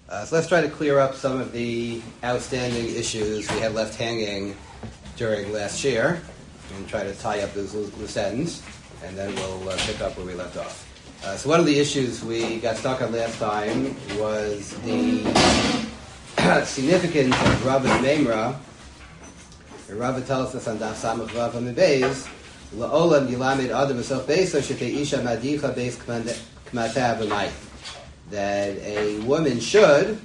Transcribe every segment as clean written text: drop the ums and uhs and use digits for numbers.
So let's try to clear up some of the outstanding issues we had left hanging during last year and try to tie up those loose ends, and then we'll pick up where we left off. So one of the issues we got stuck on last time was the significance of Rava's Memra. Rava tells us on Daf Samach Vav Amibez, La'olam Yilamed Adam V'sof Beso Shetei Isha Madicha Beis K'matah V'mayim, that a woman should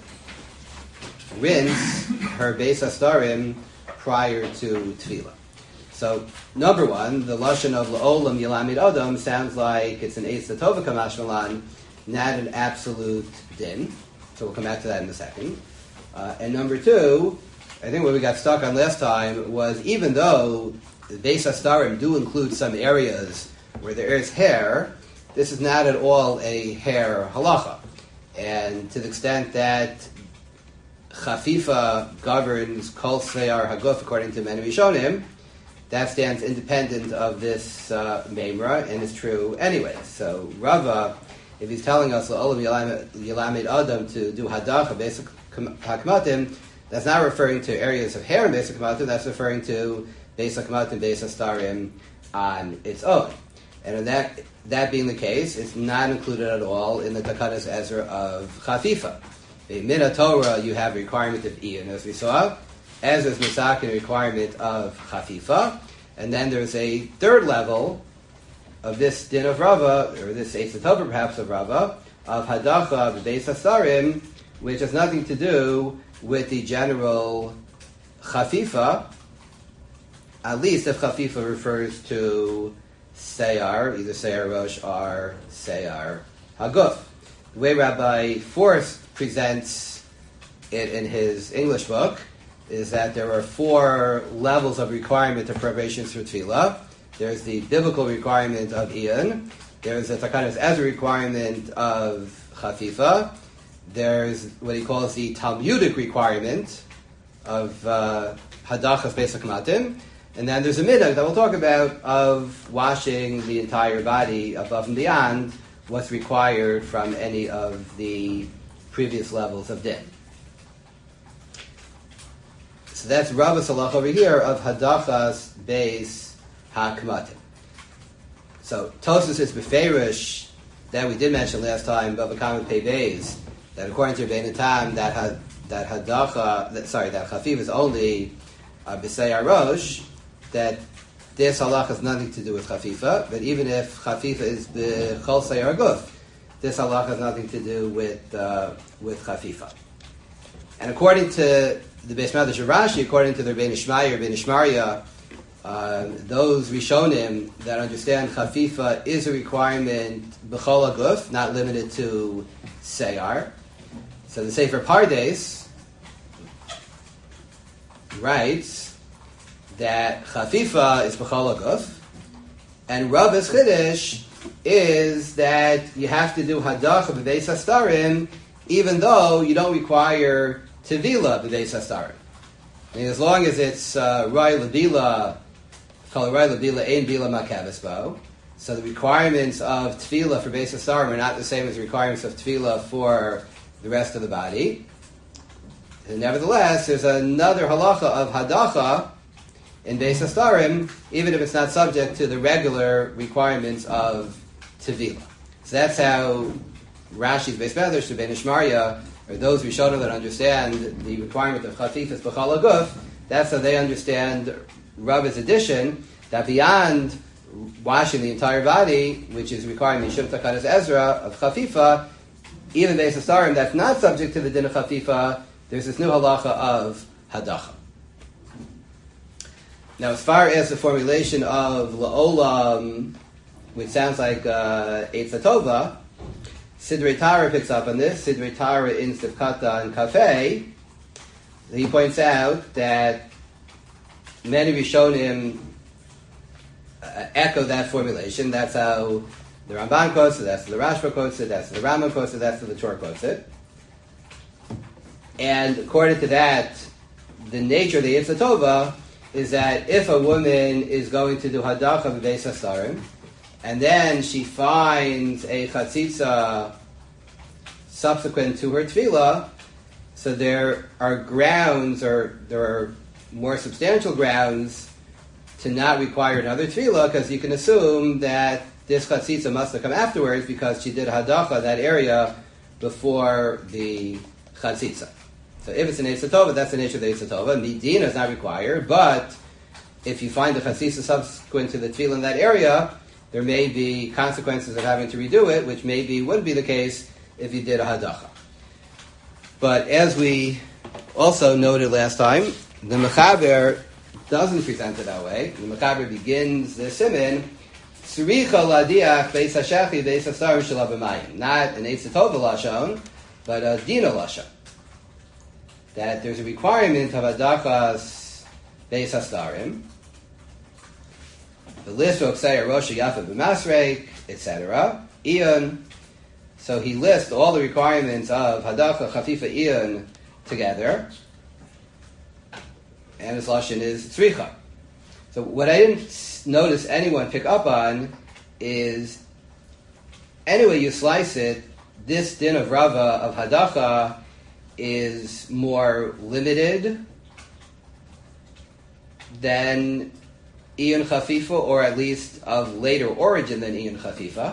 rinse her Beis Hastarim prior to Tefillah. So, number one, the Lashon of La'olam Yilamed Adam sounds like it's an Eitz Tova Kamash Malan, not an absolute din. So we'll come back to that in a second. And number two, I think what we got stuck on last time was even though the Beis Hastarim do include some areas where there is hair, this is not at all a hair halacha. And to the extent that Chafifa governs Kol Seyar Haguf according to many Rishonim, that stands independent of this Memra and is true anyway. So Rava, if he's telling us La'olam Yilamed Adam to do Hadacha Beis HaKamatim, that's not referring to areas of hair in Beis HaKamatim, that's referring to Beis HaKamatim, Beis Hastarim on its own. And in that being the case, it's not included at all in the Takanas Ezra of Chafifa. In Min Torah, you have a requirement of Iyan, as we saw. Ezra's Misak, a requirement of Chafifa. And then there's a third level of this din of Rava, or this Eitz Tova perhaps of Rava, of Hadacha, the Beis Hastarim, which has nothing to do with the general Chafifa, at least if Chafifa refers to Seyar, either Seyar Rosh or Seyar Haguf. The way Rabbi Forst presents it in his English book is that there are 4 levels of requirement of preparations for Tefillah. There's the biblical requirement of Iyan. There's the Takanas Ezra requirement of Chafifa. There's what he calls the Talmudic requirement of Hadachas Beis HaKamatim. And then there's a minhag that we'll talk about of washing the entire body above and beyond what's required from any of the previous levels of din. So that's Rava's halach over here of Hadachas Beis HaKamatim. So Tosfos is beferish that we did mention last time, Bava Kama Pei Beis, that according to Rebbeinu Tam, that Chafif is only B'Seyar Rosh, that this halach has nothing to do with Chafifa, but even if Chafifa is B'Chol Seyar Guf, this halach has nothing to do with Chafifa. And according to the Beis Medrash Rashi, according to the Rebbeinu Shmaya, those Rishonim that understand Chafifa is a requirement B'Chol Guf, not limited to Seyar. So the Sefer Pardes writes that Chafifa is B'Chol Haguf, and Rava's Chiddush is that you have to do Hadacha B'Beis Hastarim even though you don't require Tevila B'Beis Hastarim. And as long as it's Rai L'Bila, called Rai L'Bila Ein Bila Makavisbo, so the requirements of Tefillah for Beis Hastarim are not the same as the requirements of Tefillah for the rest of the body. And nevertheless, there's another halacha of Hadacha in Beis Hastarim, even if it's not subject to the regular requirements of Tevila. So that's how Rashi's Beis Medrash, Rebbeinu Shmaya, or those Rishonim that understand the requirement of Chafifas B'Chol Haguf, that's how they understand Rava's addition, that beyond washing the entire body, which is requiring Mishum Takanas Ezra of Chafifa, even Beis Hastarim that's not subject to the din of Chafifa, there's this new halacha of Hadacha. Now, as far as the formulation of La'olam, which sounds like Eitz Tova, Sidrei Tara picks up on this. Sidrei Tara in Sivkata and Kafeh, he points out that many Rishonim echo that formulation. That's how the Ramban quotes it, that's how the Rashba quotes it, that's how the Rambam quotes it, that's how the Torah quotes it. And according to that, the nature of the Eitz Tova is that if a woman is going to do Hadacha B'Beis Hastarim, and then she finds a chatzitza subsequent to her tefillah, So there are grounds, or there are more substantial grounds to not require another tefillah, because you can assume that this chatzitza must have come afterwards because she did hadacha that area before the chatzitza. So if it's an Eitz HaTova, that's the nature of the Eitz HaTova. Midina is not required, but if you find the chatzitza subsequent to the tefillah in that area, there may be consequences of having to redo it, which maybe wouldn't be the case if you did a hadacha. But as we also noted last time, the Mechaber doesn't present it that way. The Mechaber begins the siman, Suricha ladiach beis hashachi beis hasarim shel abamayim. Not an Eitz HaTova lashon, but a Dina lashon. That there's a requirement of adachas beis hasarim. The list will say Rosh Yafa b'Masreik, etc. Iyon. So he lists all the requirements of hadacha, chafifa, iyon together, and his lashon is tzricha. So what I didn't notice anyone pick up on is, anyway you slice it, this din of Rava of hadacha is more limited than Iyon Chafifa, or at least of later origin than Iyon Chafifa.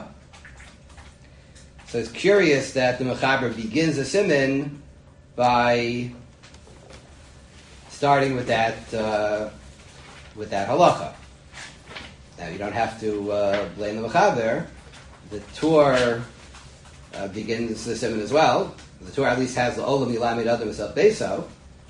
So it's curious that the Mechaber begins the siman by starting with that halacha. Now you don't have to blame the Mechaber. The Tur begins the siman as well. The Tur at least has the Olam Yilamid Adam Self Beso.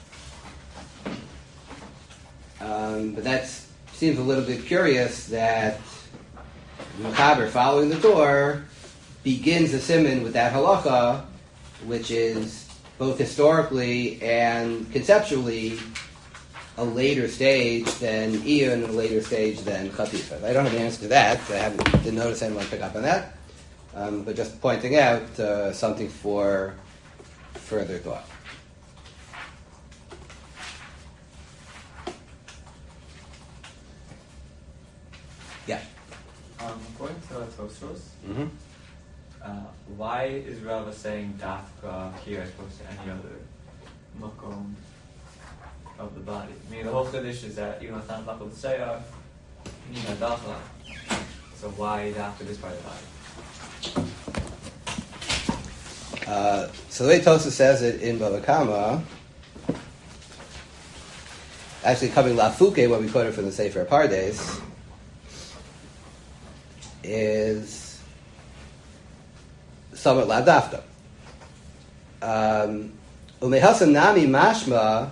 But that seems a little bit curious that the Mechaber, following the Tur, begins the siman with that halacha, which is both historically and conceptually a later stage than Iyon and a later stage than Chafifa. I don't have an answer to that. Didn't notice anyone pick up on that. But just pointing out something for further thought. Yeah. According to Tosfos, why is Rava saying dafka here as opposed to any other makom of the body? I mean, the whole chiddush is that even if not makom tzayah, you need hadacha. So why dafka this part of the body? So the way Tosfos says it in Bava Kama, actually coming lafuke, what we quoted from the Sefer Pardes, is somewhat ladafka. Umehasan nami mashma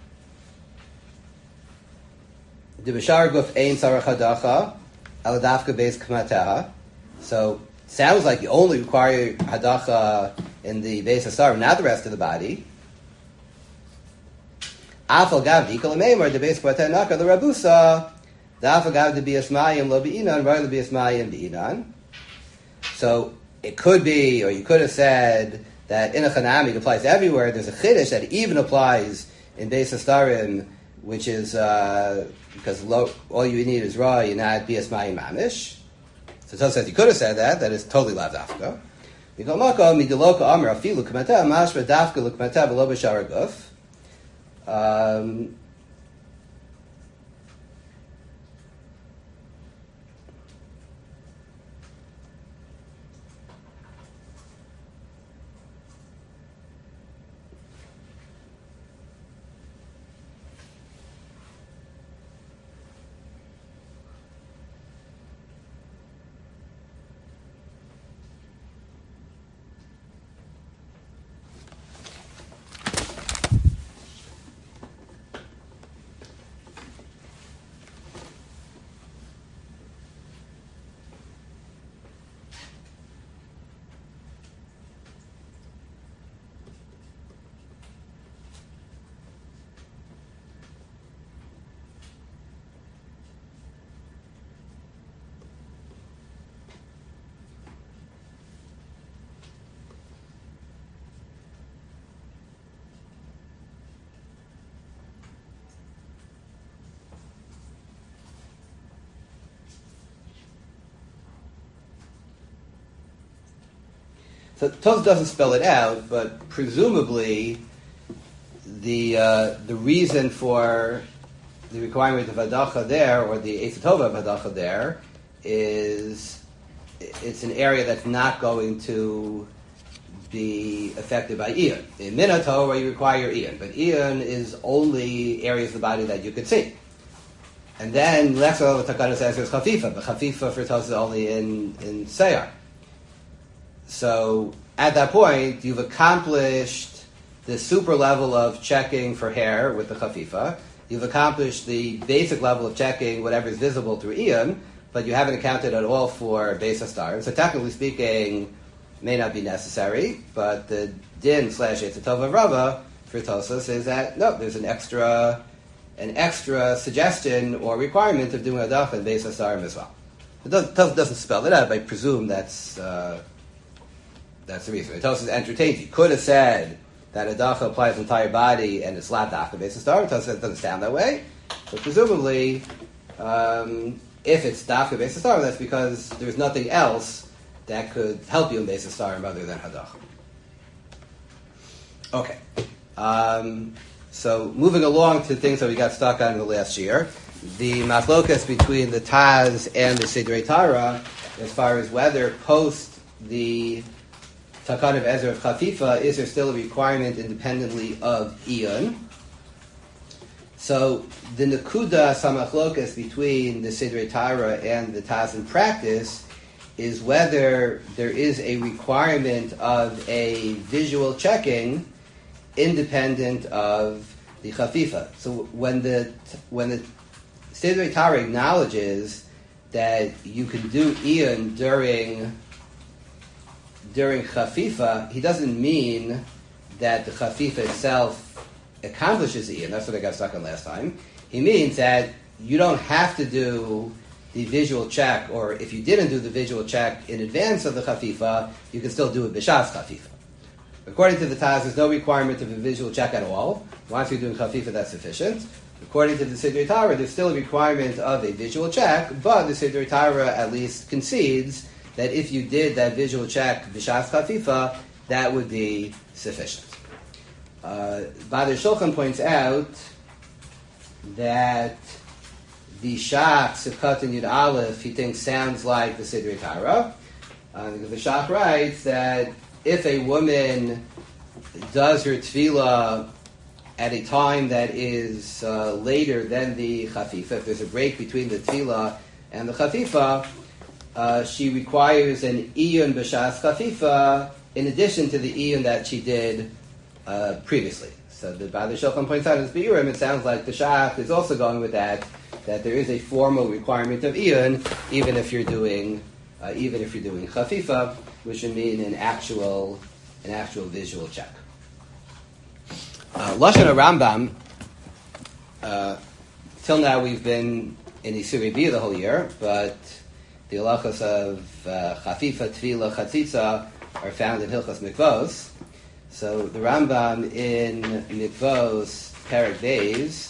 de b'shar guf ein sarach hadacha al dafka beis kamateha. So sounds like you only require hadacha in the beis hasarim, not the rest of the body. Afal gav dikol meimar de beis kamateha naka the rabusa dafal gav de biasmayim lo beinan right lo biasmayim beinan. So it could be, or you could have said that in a chanami it applies everywhere. There's a chiddush that even applies in Beis Hasarim, which is because all you need is raw, you not bias mayim mamish. So Tosfos says you could have said that. That is totally lav dafka. Mikol makom mideloka amar afilu k'mateh mashma dafka l'k'mateh v'lo b'shar guf. So Tosfos doesn't spell it out, but presumably the reason for the requirement of hadacha there, or the Eitz Tova of hadacha there, is it's an area that's not going to be affected by Iyun. In Minato, you require Iyun, but Iyun is only areas of the body that you could see. And then Lexo Takana says there's Chafifa, but Chafifa for Tos is only in Seyar. So at that point, you've accomplished the super level of checking for hair with the Chafifa. You've accomplished the basic level of checking whatever is visible through Iyun, but you haven't accounted at all for Beis Hastar. So technically speaking, may not be necessary, but the din / Eitz Tova Rava for Tosas is that no, there's an extra suggestion or requirement of doing hadacha and Beis Hasarim as well. It doesn't spell it out, but I presume that's the reason. Tosas entertains. You could have said that hadacha applies to the entire body and it's la dafka Beis Hasarim. Tosas doesn't sound that way, but presumably, if it's dafka Beis Hasarim, that's because there's nothing else that could help you in Beis Hasarim other than hadacha. Okay. So moving along to things that we got stuck on in the last year, the machlokas between the Taz and the Sidrei Tara, as far as whether post the Takan of Ezra of Chafifa, is there still a requirement independently of Iyun? So the Nakuda Samachlokas between the Sidrei Tara and the Taz in practice is whether there is a requirement of a visual checking independent of the Chafifa. So when the Sidrei Tara acknowledges that you can do Iyun during Chafifa, he doesn't mean that the Chafifa itself accomplishes Iyun. That's what I got stuck on last time. He means that you don't have to do the visual check, or if you didn't do the visual check in advance of the Chafifa, you can still do it b'shas Chafifa. According to the Taz, there's no requirement of a visual check at all. Once you're doing Chafifa, that's sufficient. According to the Sidrei Tara, there's still a requirement of a visual check, but the Sidrei Tara at least concedes that if you did that visual check b'shas Chafifa, that would be sufficient. Bader Shulchan points out that the Shach, Sivkot and Yud Aleph, he thinks sounds like the Sidrei Tara. The Shach writes that if a woman does her tefillah at a time that is later than the Chafifa, if there's a break between the tefillah and the Chafifa, she requires an Iyun b'shas Chafifa in addition to the Iyun that she did previously. So the Bader Shulchan points out in his Be'urim, it sounds like the Shach is also going with that there is a formal requirement of Iyun, even if you're doing Chafifa, which would mean an actual visual check. Lashon Rambam. Till now we've been in Isurei Biyah the whole year, but the halachos of Chafifa, Tefillah, Chatzitza are found in Hilchos Mikvos. So the Rambam in Mikvos Perek Beis,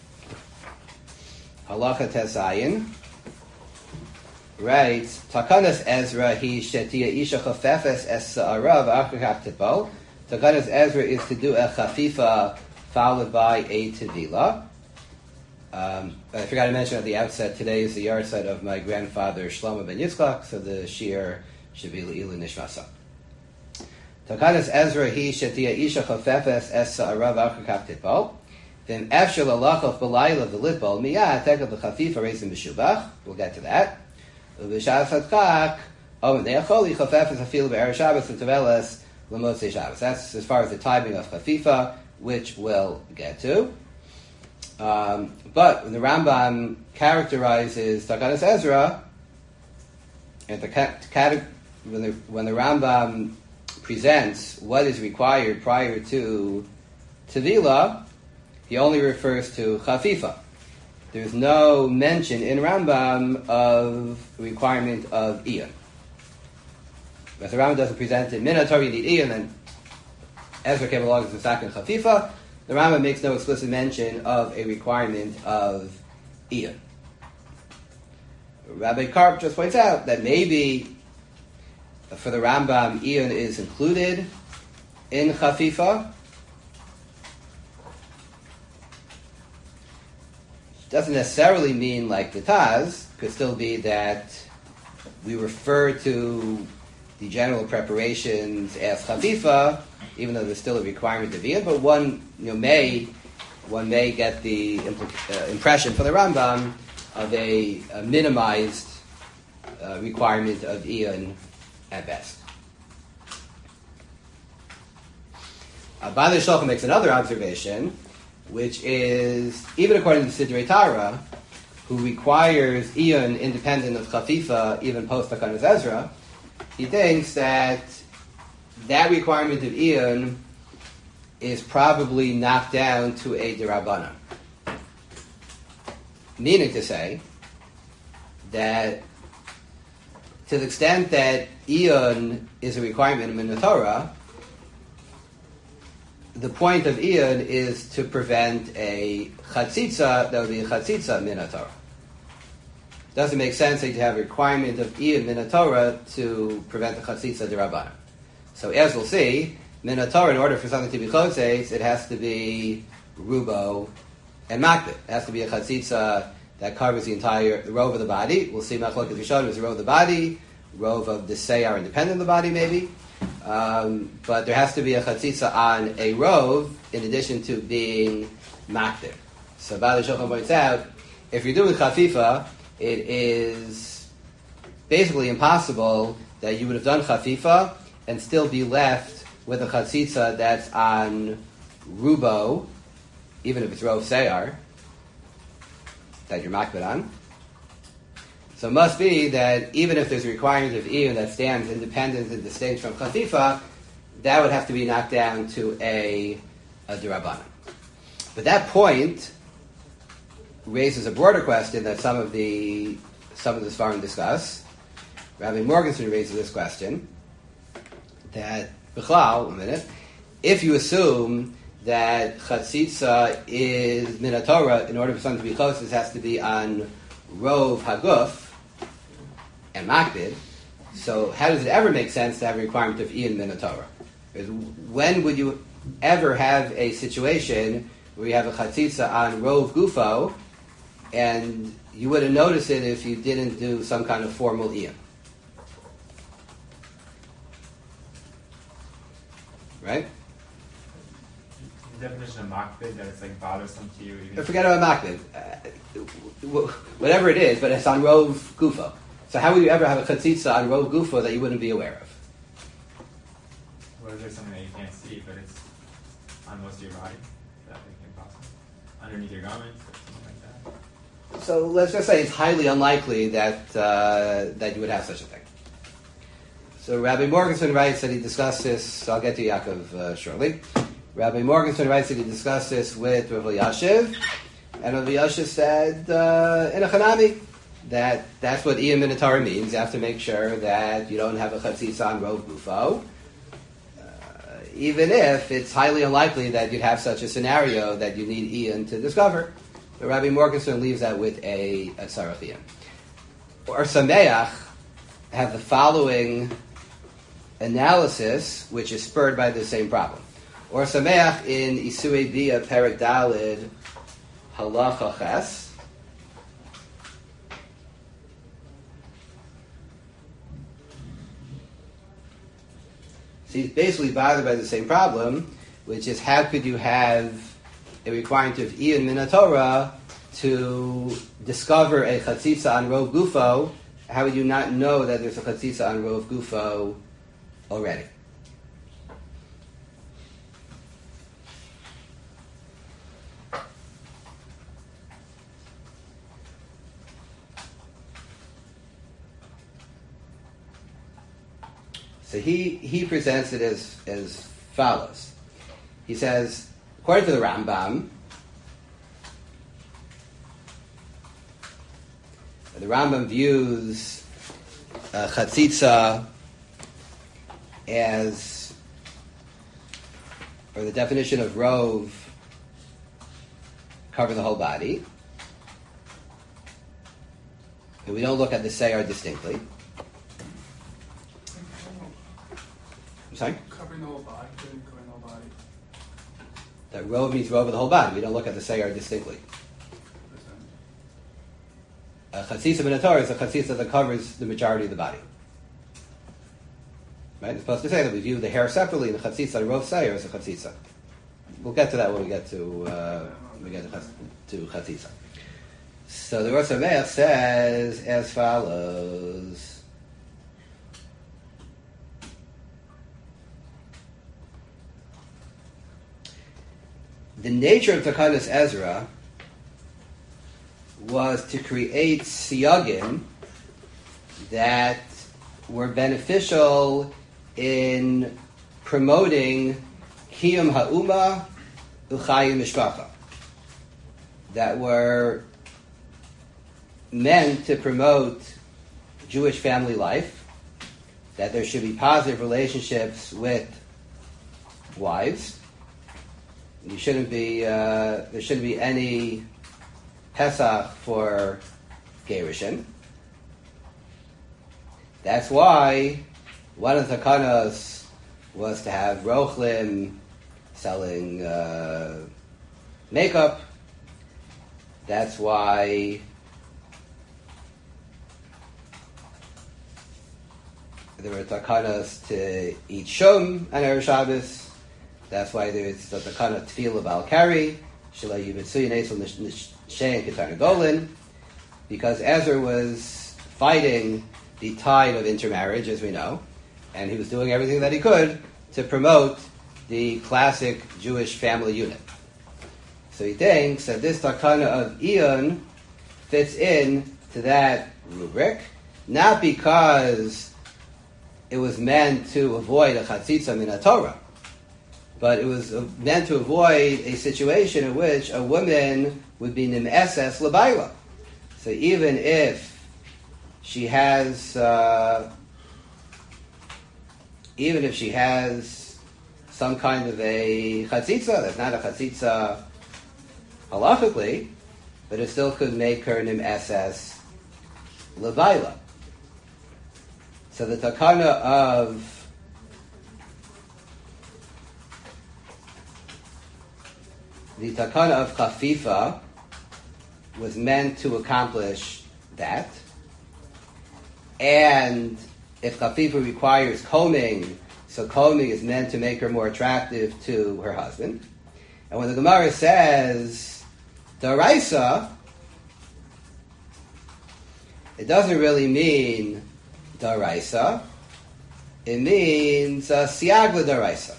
Halacha Tezayin, writes, Takanas Ezra he shetia isha chafefes es sa'ara v'achar tipol. Takanas Ezra is to do a chafifa followed by a tevila. I forgot to mention at the outset, today is the yahrzeit of my grandfather Shlomo ben Yitzchak, so the shir should be Le'ilu Nishmasa. Takanas Ezra he shetia isha chafefes es sa'ara v'achar tipol. Then after lalachov b'layla v'litbol miyad tekad l'chafifa reizim b'shubach. We'll get to that. V'shas hadchak and ne'acholi chafefes afil be'er Shabbos v'teveles l'motzei Shabbos. That's as far as the timing of chafifa, which we'll get to. But when the Rambam characterizes Takanas Ezra, and when the Rambam presents what is required prior to Tevila, he only refers to Chafifa. There's no mention in Rambam of requirement of Iyun. But the Rambam doesn't present it. Minator, you need Iyun, and Ezra came along as the second Chafifa. The Rambam makes no explicit mention of a requirement of Iyun. Rabbi Karp just points out that maybe for the Rambam, Iyun is included in Chafifa. doesn't necessarily mean like the Taz. Could still be that we refer to the general preparations as chafifa, even though there's still a requirement of iyun. But one may get the impression for the Rambam of a minimized requirement of iyun at best. Baalei Shulchan makes another observation, which is, even according to Sidrei Tara, who requires iyun independent of chafifa, even post Takanas Ezra, he thinks that requirement of iyun is probably knocked down to a derabbanan. Meaning to say that to the extent that iyun is a requirement in the Torah, the point of iyun is to prevent a chatzitza, that would be a chatzitza min Torah. Doesn't make sense that you have a requirement of iyun min Torah to prevent the chatzitza derabbanan. So as we'll see, min Torah, in order for something to be chotzeis, it has to be rubo and makbid. It has to be a chatzitza that covers the rove of the body. We'll see machlokes rishonim is the rove of the body, rove of the seyar independent of the body maybe. But there has to be a chatzitza on a rove in addition to being makbid. So Baalei Shulchan points out, if you're doing chafifa, it is basically impossible that you would have done chafifa and still be left with a chatzitza that's on rubo, even if it's rov seyar, that you're makbid on. So it must be that even if there's a requirement of iyun that stands independent and distinct from chafifa, that would have to be knocked down to a derabbanan. But that point raises a broader question that some of the Sfarim discuss. Rabbi Morgenstern raises this question, that, if you assume that chatzitza is min Torah, in order for something to be close, this has to be on rov haguf and makbid. So how does it ever make sense to have a requirement of iyun min Torah? Because when would you ever have a situation where you have a chatzitza on rov gufo, and you wouldn't notice it if you didn't do some kind of formal iyun? Right? The definition of makbid, that it's like bothersome to you. Even Forget about makbid. Whatever it is, but it's on rov gufo. So how would you ever have a chatzitza on rov gufo that you wouldn't be aware of? Or is there something that you can't see, but it's on most of your body? Is that like impossible? Underneath your garments or something like that? So let's just say it's highly unlikely that you would have such a thing. So Rabbi Morgenstern writes that he discussed this. I'll get to Yaakov shortly. Rabbi Morgenstern writes that he discussed this with Rav Elyashiv, and Rav Elyashiv said in a Chanami that that's what iyun min Torah means. You have to make sure that you don't have a chatzitza on rov gufo, even if it's highly unlikely that you'd have such a scenario that you need iyun to discover. But Rabbi Morgenstern leaves that with a tzarech iyun. Or Sameach have the following analysis, which is spurred by the same problem. Or Sameach in Isui Bia Perek Dalid Halacha Ches. So he's basically bothered by the same problem, which is how could you have a requirement of iyun min Torah to discover a chatzitza on rov gufo? How would you not know that there's a chatzitza on rov gufo already? So he presents it as follows. He says, according to the Rambam, views chatzitza as, or the definition of rov, cover the whole body. And we don't look at the seyar distinctly. I'm sorry? Covering the whole body, covering the whole body. That rov means rov of the whole body. We don't look at the seyar distinctly. A chatzitza min Torah is a chatzitza that covers the majority of the body. Right? It's supposed to say that we view the hair separately, and the chatzitza, the rov sayer, is a chatzitza. We'll get to that when we get to chatzitza. So the Rosh Hashanah says as follows. The nature of Takanas Ezra was to create siyagim that were beneficial in promoting kiyum ha'uma u'chayim mishpacha, that were meant to promote Jewish family life, that there should be positive relationships with wives. There shouldn't be any Pesach for Gerushin. That's why one of the takanos was to have rochlim selling makeup. That's why there were takanos to eat shum on Erev Shabbos. That's why there's the takana tefillah bal kari shelo yivetzu yinesel nishein ketana golin, because Ezra was fighting the tide of intermarriage, as we know, and he was doing everything that he could to promote the classic Jewish family unit. So he thinks that this takana of Iyun fits in to that rubric, not because it was meant to avoid a chatzitza min Torah, but it was meant to avoid a situation in which a woman would be nim'eses l'bayla. So even if she has, some kind of a chatzitza that's not a chatzitza halachically, but it still could make her nim'eses l'bayla. So the takana of chafifa was meant to accomplish that. And if chafifa requires combing, so combing is meant to make her more attractive to her husband. And when the Gemara says daraisa, it doesn't really mean daraisa. It means siag l'daraisa.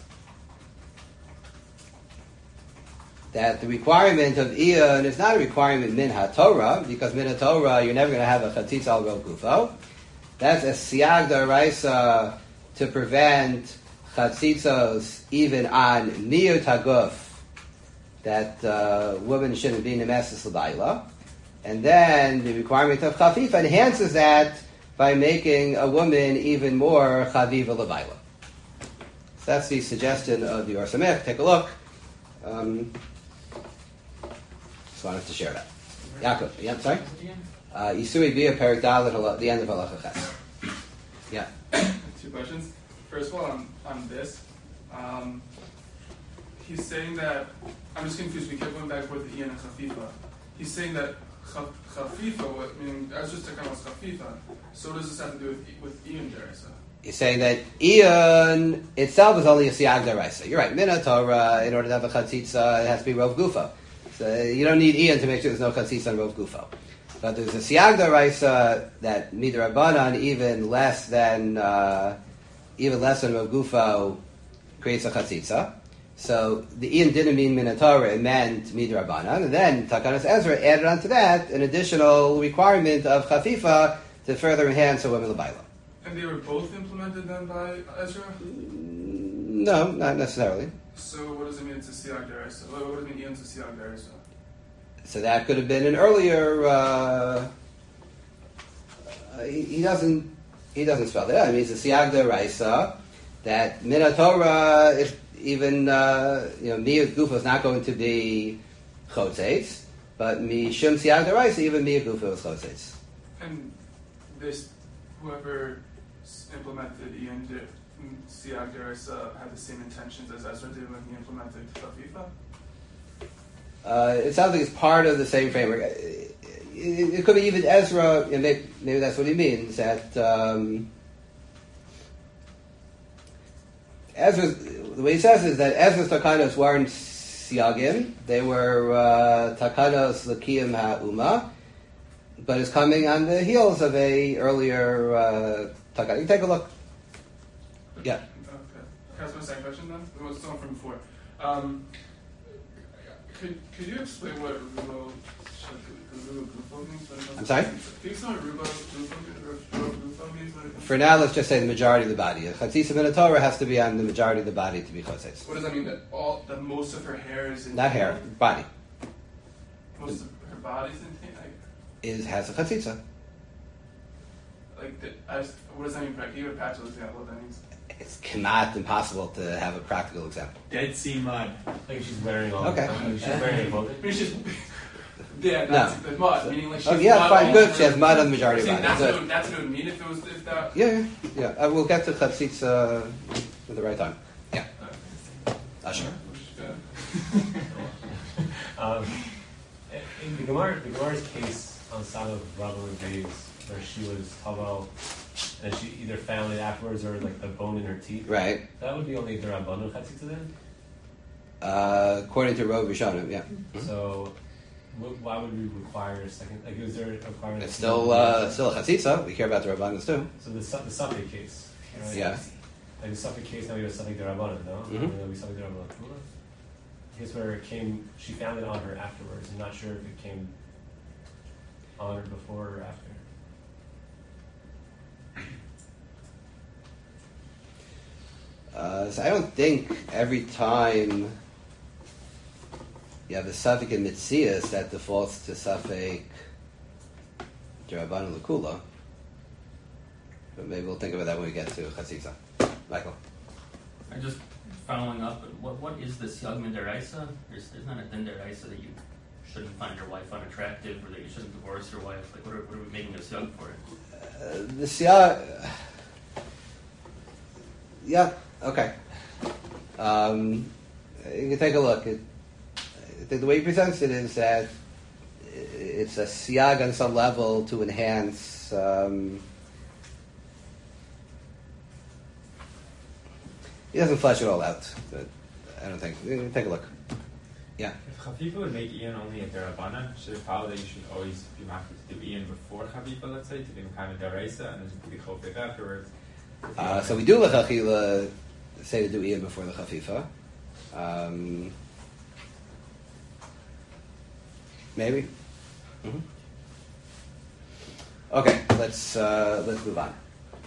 That the requirement of Iyun is not a requirement min ha-Torah, because min ha-Torah you're never going to have a chatzitza al rov gufo. That's a siag d'oraisa to prevent chatzitzos even on miyut haguf, that women shouldn't be nemesis l'bayla. And then the requirement of chafifa enhances that by making a woman even more chaviva l'bayla. So that's the suggestion of the Or Samech. Take a look. Just wanted to share that. Yaakov, yeah, sorry? Yisuri Bia Perik Dalet, the end of Halacha Ches. Yeah. Two questions. First of all, on this, he's saying that, I'm just confused, we kept going back with the Ian and Chafifa. He's saying that Chafifa, meaning that's just a kind of Chafifa, so what does this have to do with Ian Derisa? He's saying that Iyun itself is only a Siag Daraisa. You're right. Min Torah, in order to have a Chatzitza, it has to be Rov Gufo. So you don't need Iyun to make sure there's no Chatzitza on Rov Gufo. But there's a Siag Daraisa that Midrabanan, even less than Rov Gufo, creates a Chatzitza. So the Iyun didn't mean Min Torah, it meant Midrabanan. And then Takanas Ezra added onto that an additional requirement of Chafifa to further enhance a woman L'bayla. And they were both implemented then by Ezra? No, not necessarily. So what does it mean to Siag Derisa? What does it mean to Siag Derisa? So that could have been an earlier. He doesn't spell that. I mean, it's a Siag Deraisa that Min Torah is even Miyut Gufa is not going to be Chotzeitz, but Mishum Siag Deraisa even Miyut Gufa is Chotzeitz. And this, whoever implemented Ian Siag Derisa had the same intentions as Ezra did when he implemented Chafifa? It sounds like it's part of the same framework. it could be even Ezra, and maybe that's what he means, that Ezra, the way he says is that Ezra's takanos weren't siyagim, they were takanos l'kiyim ha'uma, but it's coming on the heels of a earlier takan. You can take a look. Yeah. Okay. Can I ask my second question then? It was someone from before. Could you explain what Rubo means? I'm sorry? Can you explain what Rubo means? For now, let's just say the majority of the body. Chatzitza min Torah has to be on the majority of the body to be chotzetz. What does that mean? That most of her hair is in Not hair, body. Most of her body's in Has a chatzitza. what does that mean? Can you give a practical example what that means? It's not impossible to have a practical example. Dead Sea mud. Like she's wearing all. Okay. She's wearing a boat. I mean, she's No. that's the mud. Meaning like she's Yeah, mud fine, all good. over She has her- mud on the majority of See, the body. Good. that's what it would mean if that. Yeah. We'll get to chatzitza at the right time. Yeah. Usher. In the Gemara's case on the side of Rabban and Bays, where she was Tavel, and she either found it afterwards or like the bone in her teeth. Right. That would be only the Rabbanu Chatzitza then. According to Rov Rishonim, yeah. So, why would we require a second? Like, is there a requirement? It's still a chatzitza. We care about the Rabbanos too. So the Safek case. Right? Yeah. Like the Safek case, now we have Safek the Rabbanan, no? Mhm. And then we Safek the Rabbanan. I guess where it came, she found it on her afterwards. I'm not sure if it came on her before or after. So I don't think every time you have a suffix in Mitzias that defaults to suffix Rabbanan L'Kula. But maybe we'll think about that when we get to Chatzitza. Michael. I'm just following up. What is the siyag min deraisa? There's not a din deraisa that you shouldn't find your wife unattractive or that you shouldn't divorce your wife. Like, what are we making a siyag for it? The Siyah. Yeah, okay. You can take a look. I think the way he presents it is that it's a Siyag on some level to enhance. He doesn't flesh it all out, but I don't think. Take a look. Yeah. If Chafifa would make Ian only a Derabana, should it follow that you should always be happy to do Ian before Chafifa, let's say, to do kind of Daraisa, and then do the Chofik afterwards? So we do L'Chachila say to do Ian before the Chafifa. Maybe. Mm-hmm. Okay, let's move on.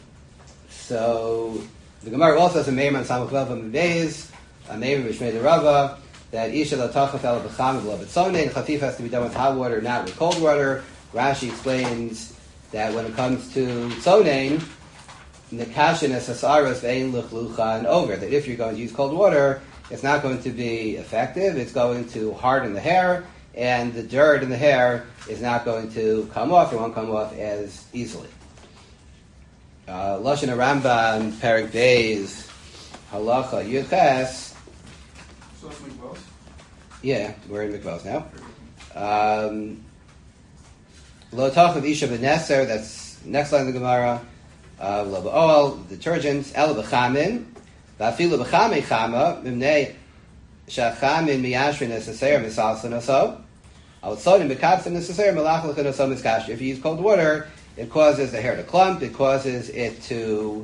So the Gemara also has a Meimer on Samach Vav Beis, a Meimer B'Shmei Rava, that Isha L'Tachaf El B'Cham V'Lo B'Tzonei, and Chafifa has to be done with hot water, not with cold water. Rashi explains that when it comes to Tzonein, Nekashin es Hasaras Ve'ein L'Chlucha and over, that if you're going to use cold water, it's not going to be effective, it's going to harden the hair, and the dirt in the hair is not going to come off, it won't come off as easily. Lashon Rambam, Perek Beis, Halacha Yudches. So that's Mikvos? Yeah, we're in Mikvos now. Lo Tachav Isha B'Neser, that's next line of the Gemara. Lo Ba'ol, detergents, El B'Chamin, V'afilu B'Chamei Chama, Mimnei Shachamin Miyashrin Neseser Misalsa Naso. Outside in Bekatsim Neseser Malach L'Chanaso Miskash. If you use cold water, it causes the hair to clump, it causes it to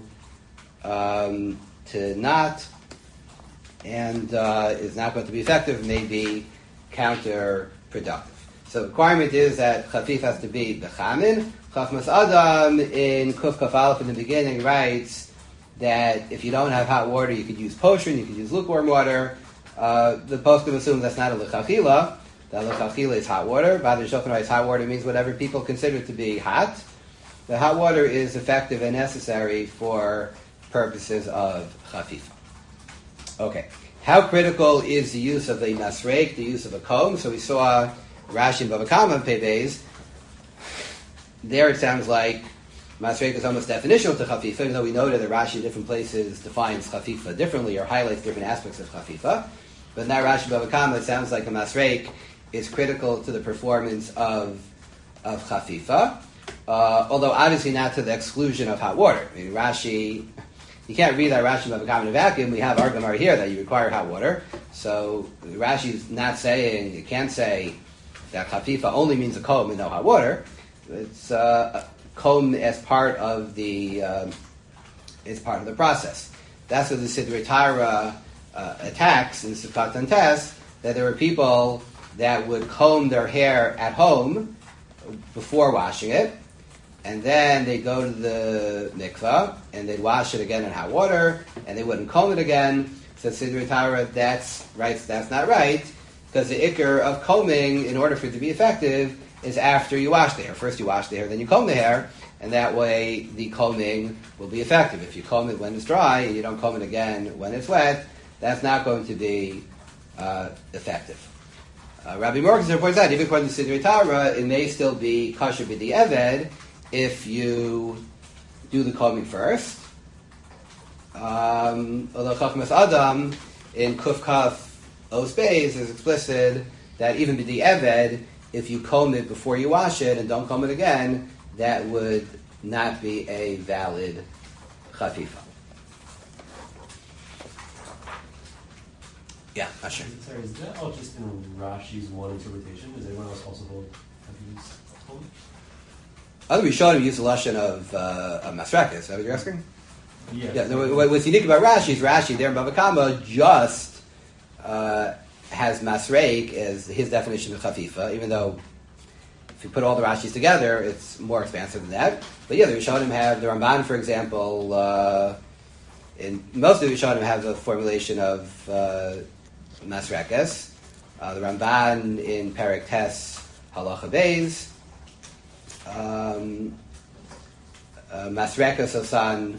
knot, and is not going to be effective, may be counterproductive. So the requirement is that Chafif has to be Bechamin. Chafmas Adam in Kuf Kaf Aleph in the beginning writes that if you don't have hot water, you could use potion, you could use lukewarm water. The poskim assume that's not a L'chachila. That L'chachila is hot water. Badr Shulchan writes hot water means whatever people consider to be hot. The hot water is effective and necessary for purposes of Chafifa. Okay. How critical is the use of a nasreik, the use of a comb? So we saw Rashi and Bava Kama Pebeis. There it sounds like nasreik is almost definitional to Chafifa, even though we noted that Rashi in different places defines Chafifa differently or highlights different aspects of Chafifa. But now Rashi and Bava Kama, it sounds like a nasreik is critical to the performance of of chafifa, although obviously not to the exclusion of hot water. I mean, Rashi, you can't read that Rashi Bava Kama in a vacuum. We have our Gemara here that you require hot water. So Rashi's not saying, you can't say that chafifa only means a comb and no hot water. It's a comb as part of the process. That's what the Sidrei Torah attacks in Sifkat and Tes, that there were people that would comb their hair at home before washing it, and then they'd go to the mikvah, and they'd wash it again in hot water, and they wouldn't comb it again. So Sidrei Torah, that's not right, because the ikar of combing, in order for it to be effective, is after you wash the hair. First you wash the hair, then you comb the hair, and that way the combing will be effective. If you comb it when it's dry, and you don't comb it again when it's wet, that's not going to be effective. Rabbi Morgenstern points out, even according to Sidrei Torah, it may still be kosher b'di'eved if you do the combing first. Although Chachmas Adam in Kuf Kaf Os Beis is explicit that even b'di'eved, if you comb it before you wash it and don't comb it again, that would not be a valid chafifa. Yeah, Asher. Sorry, is that all just in Rashi's one interpretation? Does anyone else also hold Hafiz home? Other Rishonim use the lashon of Masrakis. Is that what you're asking? Yeah. Yeah. No, what's unique about Rashi is Rashi there in Bava Kama just has Masreik as his definition of chafifa, even though if you put all the Rashis together, it's more expansive than that. But yeah, the Rishonim have, the Ramban, for example, in most of the Rishonim have the formulation of Masrekes. The Ramban in Perek Tes Halacha Beis. Masrekes of San.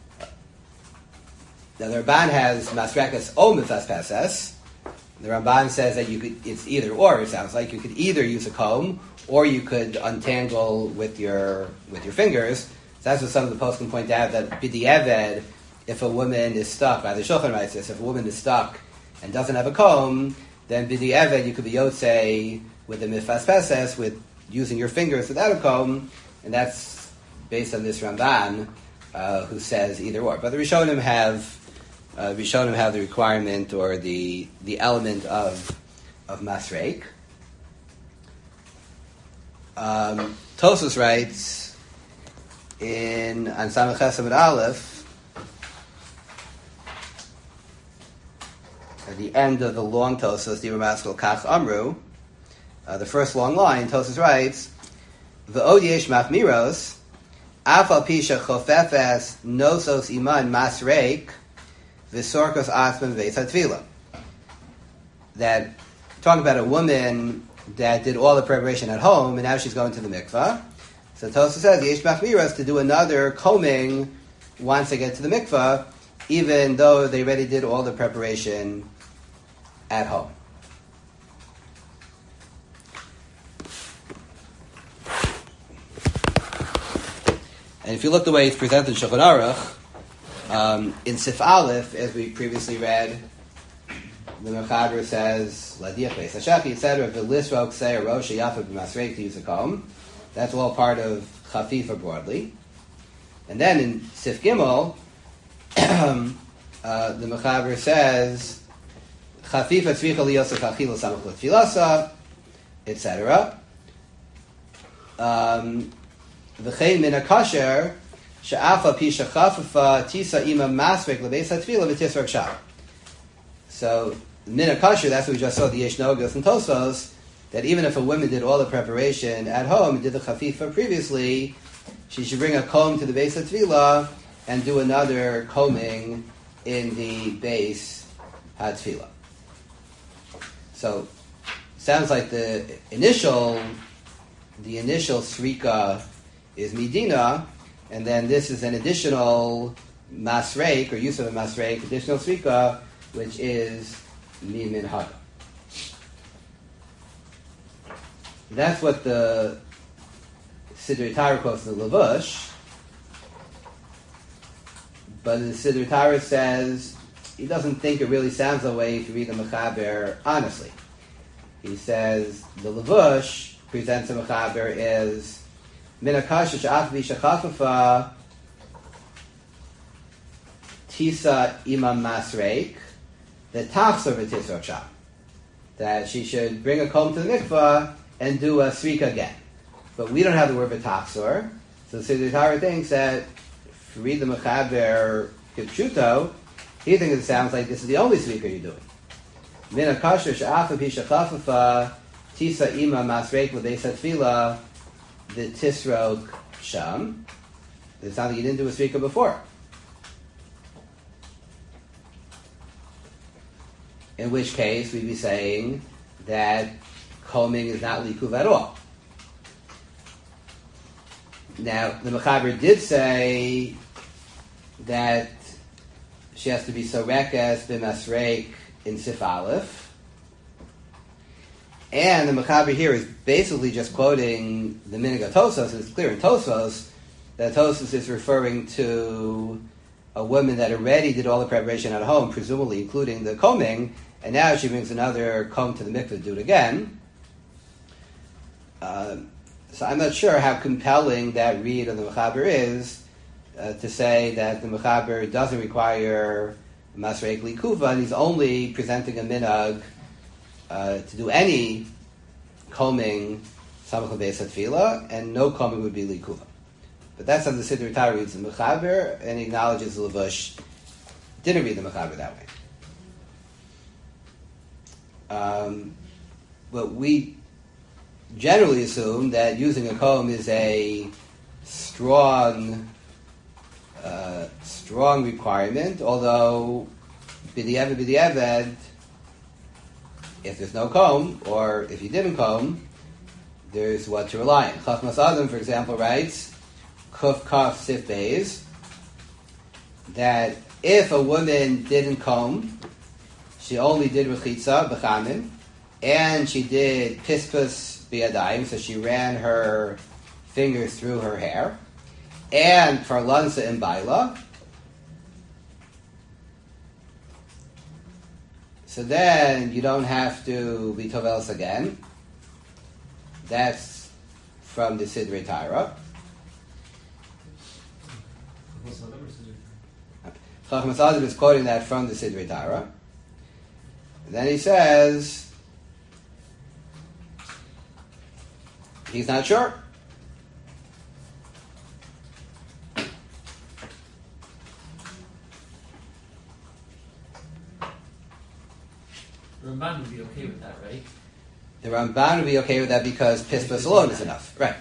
Now the Ramban has Masrekes O Mifas Peses. The Ramban says that it's either or. It sounds like you could either use a comb or you could untangle with your fingers. So that's what some of the posts can point out, that b'di'eved, if a woman is stuck, by the Shulchan writes this, if a woman is stuck and doesn't have a comb, then b'di'eved you could be yotzei with the mifas peses, with using your fingers without a comb, and that's based on this Ramban who says either or. But the Rishonim have the requirement or the element of masreik. Tosfos writes on Samech Chesed Aleph, at the end of the long Tosfos, Dibur Maskal Kach Amru, the first long line, Tosfos writes, V'od yesh machmiros, af al pi shechofefes nosos iman masreik, v'sorkos atzman v'eis hatfila. That, talking about a woman that did all the preparation at home, and now she's going to the mikvah. So Tosfos says, yesh machmiros, to do another combing once they get to the mikvah, even though they already did all the preparation at home. And if you look the way it's presented in Shulchan Aruch, in Sif Aleph, as we previously read, the Mechaber says, Ladiach Beis Hashaki, etc., V'lisro Ksei Rosh Yafa B'masreik, to use a comb. That's all part of Chafifa broadly. And then in Sif Gimel, the Mechaber says, Chafifa Tzricha Liyosa Chachila Samach L'Tfilasa, etc. V'chein min hakasher she'afa pi shechafafa tisa ima masrek lebeis hatfila v'tisrak shah. So min hakasher, that's what we just saw, the Yesh Nogos and Tosfos, that even if a woman did all the preparation at home and did the chafifa previously, she should bring a comb to the Beis HaTefillah and do another combing in the Beis HaTefillah. So sounds like the initial srika is Medina, and then this is an additional masreik, or use of a masreik, additional srika, which is min haga. That's what the Sidrei Torah quotes in the Levush, but the Sidrei Torah says he doesn't think it really sounds that way if you read the Mechaber honestly. He says the Levush presents a mechaber is min akasha she'af v'shachafafa tisa imam masreik the tachsor v'tisrok sham, that she should bring a comb to the mikvah and do a srika again. But we don't have the word v'tachsor, so the Siddur Torah thinks that if you read the mechaber kipshuto, he thinks it sounds like this is the only srika you're doing. Min akasha she'af v'shachafafa tisa imam masreik v'deisat tefila the tisrok sham. It sounds like you didn't do a srika before. In which case, we'd be saying that combing is not likuv at all. Now, the Mechaber did say that she has to be sorekas b'masreik in Sif Aleph. And the Mechaber here is basically just quoting the Minig of Tosfos. It's clear in Tosfos that Tosfos is referring to a woman that already did all the preparation at home, presumably including the combing, and now she brings another comb to the mikveh to do it again. So I'm not sure how compelling that read of the Mechaber is to say that the Mechaber doesn't require Masreik Likuva, and he's only presenting a minhag to do any combing Samach Beis Tefillah, and no combing would be Likuva. But that's how the Siddur Torah reads the Mechaber, and he acknowledges the Levush didn't read the Mechaber that way. But we generally assume that using a comb is a strong requirement, although b'diavad, if there's no comb, or if you didn't comb, there's what to rely on. Chachmas Adam, for example, writes, Kuf Kaf Sif Beis, that if a woman didn't comb, she only did rechitza b'chamin, and she did pispus b'yadayim, so she ran her fingers through her hair, and parlansa in baila. So then you don't have to be tovelis again. That's from the Sidrei Torah. Chacham Sadim is quoting that from the Sidrei Torah. And then he says he's not sure. The Ramban would be okay with that, right? The Ramban would be okay with that because Pispas alone is enough. Right.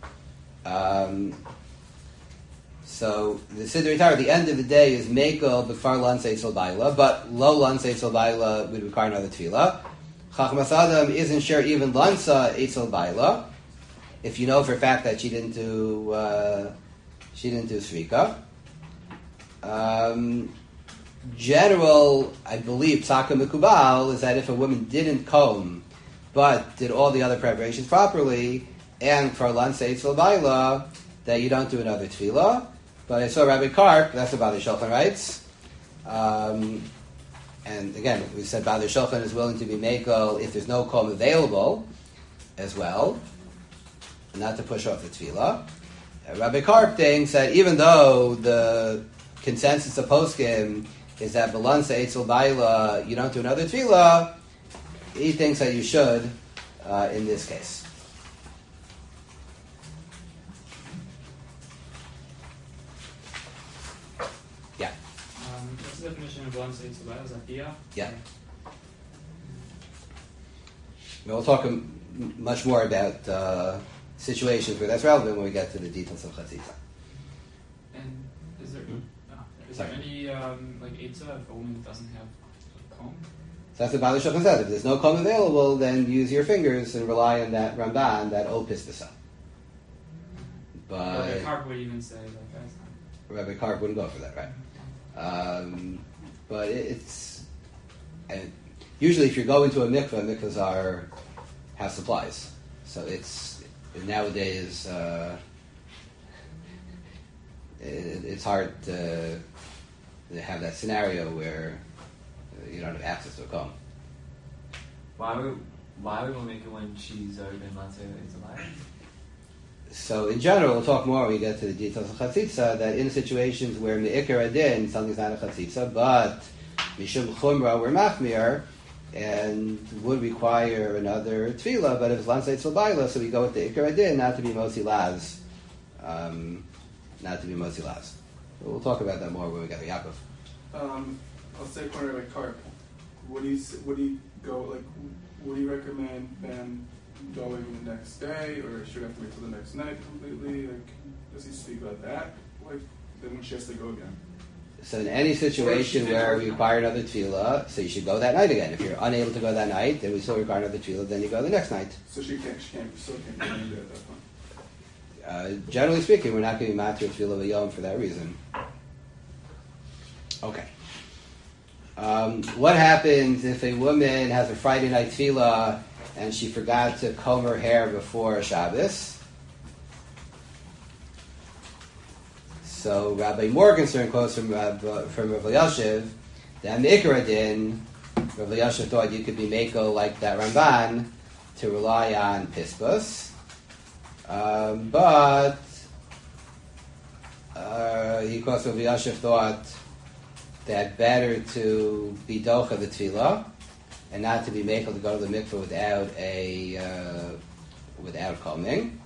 So the Sidrei Torah at the end of the day is Mekel B'Kfar Lan Seitzel Baila, but Lo Lan Seitzel Baila would require another tefillah. Chacham Adam isn't sure even Lansa Eitzel Baila, if you know for a fact that she didn't do Srika. General, I believe, Psaka Mekubal is that if a woman didn't comb but did all the other preparations properly, and for Lan Seitzel Baila, that you don't do another tefillah. But I saw Rabbi Karp, that's what Baalei Shulchan writes. And again, we said Baalei Shulchan is willing to be mekel if there's no comb available as well, not to push off the tefillah. Rabbi Karp thinks that even though the consensus of poskim is that Balansa Eitzel Baila, you don't do another tefillah, he thinks that you should in this case. What's the definition of Balansa Eitzel Baila? Is that Bia? Yeah. We'll talk much more about situations where that's relevant when we get to the details of Chatzitza. And is there any like Eitzah if a woman doesn't have a comb? So that's what Baalei Shulchan says. If there's no comb available, then use your fingers and rely on that Ramban, that old Pispasa. But Rabbi Karp would even say like that's not. Rabbi Karp wouldn't go for that, right? But it's usually if you go into a mikveh, mikvahs have supplies, so it's nowadays it's hard to have that scenario where you don't have access to a comb. Why would why would one make it when she's already been, let's say, is alive? So in general, we'll talk more when we get to the details of chatzitza, that in situations where me'ikar adin, something's not a chatzitza, but mishum chumra, we're machmir, and would require another tefillah, but if it's lansei tzilbaila, so we go with the ikar adin, not to be mosi laz. Not to be mosi laz. We'll talk about that more when we get to Yaakov. I'll say corner like carp. What do you go like? What do you recommend then going the next day, or should I have to wait till the next night completely? Like, does he speak about that? Like, then when she has to go again? So in any situation where we require another tefillah, so you should go that night again. If you're unable to go that night, then we still require another tefillah, then you go the next night. So she still can't go in there at that point. Generally speaking, we're not going to be matter tefillah v'yom for that reason. Okay. What happens if a woman has a Friday night tefillah and she forgot to comb her hair before Shabbos? So Rabbi Morgenstern quotes from Rav Elyashiv that Mikra din, Rav Elyashiv thought you could be mako like that Ramban to rely on Pispus, but he quotes Rav Elyashiv thought that better to be docha the tefillah and not to be mako to go to the mikveh without combing.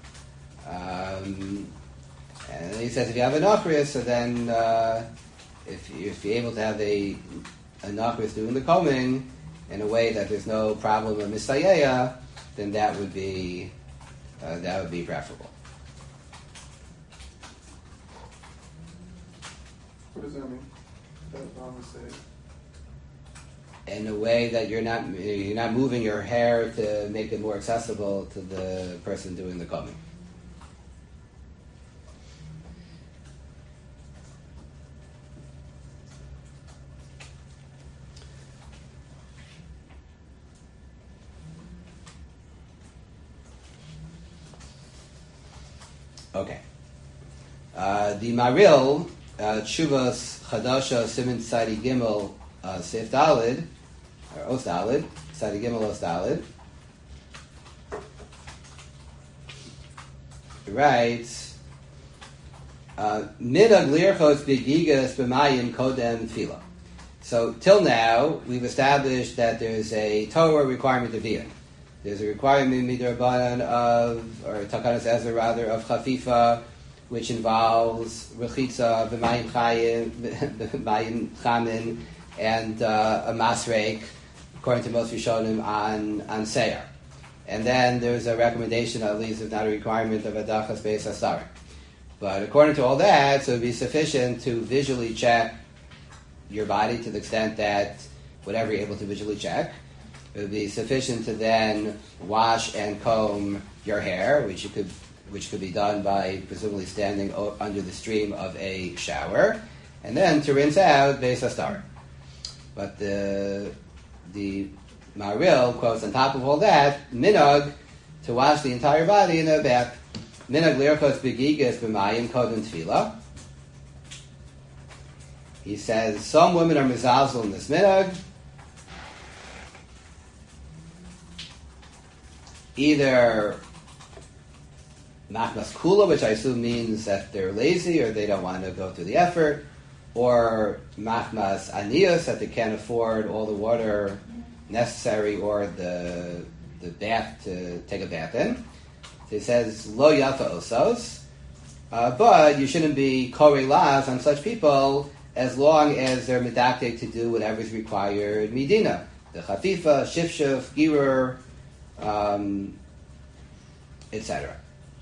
And he says if you have an achris, so then if you're able to have a achris doing the combing in a way that there's no problem of misayeya, then that would be preferable. What does that mean? That say? In a way that you're not moving your hair to make it more accessible to the person doing the combing. Okay. The Maril, Tshuvas Chadasha Siman Tzadi Gimel Sif Dalid, or Os Dalid, Tzadi Gimel Os Dalid, writes, Minag Lirchos Begigas B'mayim Kodem Tefillah. So, till now, we've established that there's a Torah requirement of Iyun. There's a requirement midrabanan or Takanas Ezra rather, of chafifa, which involves rechitza, b'mayim chamin, and a masreik, according to most Rishonim, on seir. And then there's a recommendation, at least if not a requirement, of adachas beis asar. But according to all that, so it would be sufficient to visually check your body to the extent that whatever you're able to visually check. It would be sufficient to then wash and comb your hair, which could be done by presumably standing under the stream of a shower, and then to rinse out beis astar. But the Maril quotes on top of all that, minog, to wash the entire body in a bath. Minog lirchos begigas b'mayim kodem tefillah. He says some women are mizalzel in this minog. Either machmas kula, which I assume means that they're lazy or they don't want to go through the effort, or machmas anius, that they can't afford all the water necessary or the bath to take a bath in. So he says lo yafa osos, but you shouldn't be korei las on such people as long as they're medactic to do whatever is required midina, the chafifa, shifshuf, girur, etc.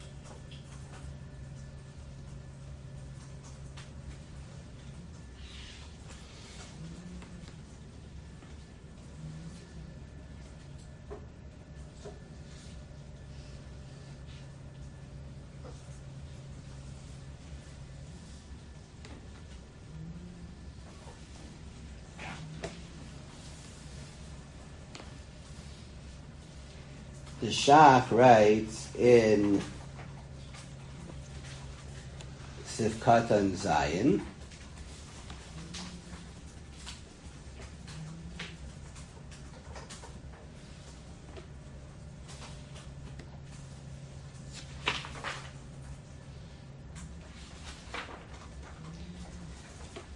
The Shach writes in Sifkatan Zayin,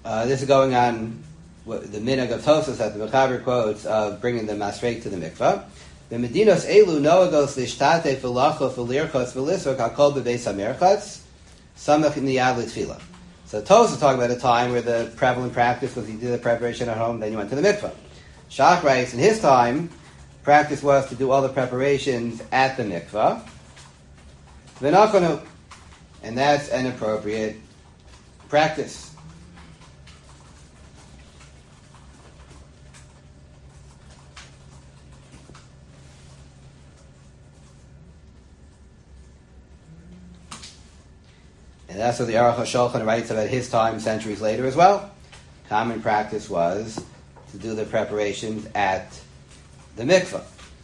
This is going on the minhag of Tosas that the Mechaber quotes of bringing the masrek to the mikvah. The medinos elu noagos lishtate v'lacho v'lirchos v'lisvok hakol b'beis hamerchatz samach niyad l'tfila. So Tosas is talking about a time where the prevalent practice was you did the preparation at home, then you went to the mikvah. Shach writes, in his time, practice was to do all the preparations at the mikvah. V'nachonu, and that's an appropriate practice. And that's what the Aruch HaShulchan writes about his time centuries later as well. Common practice was to do the preparations at the mikvah.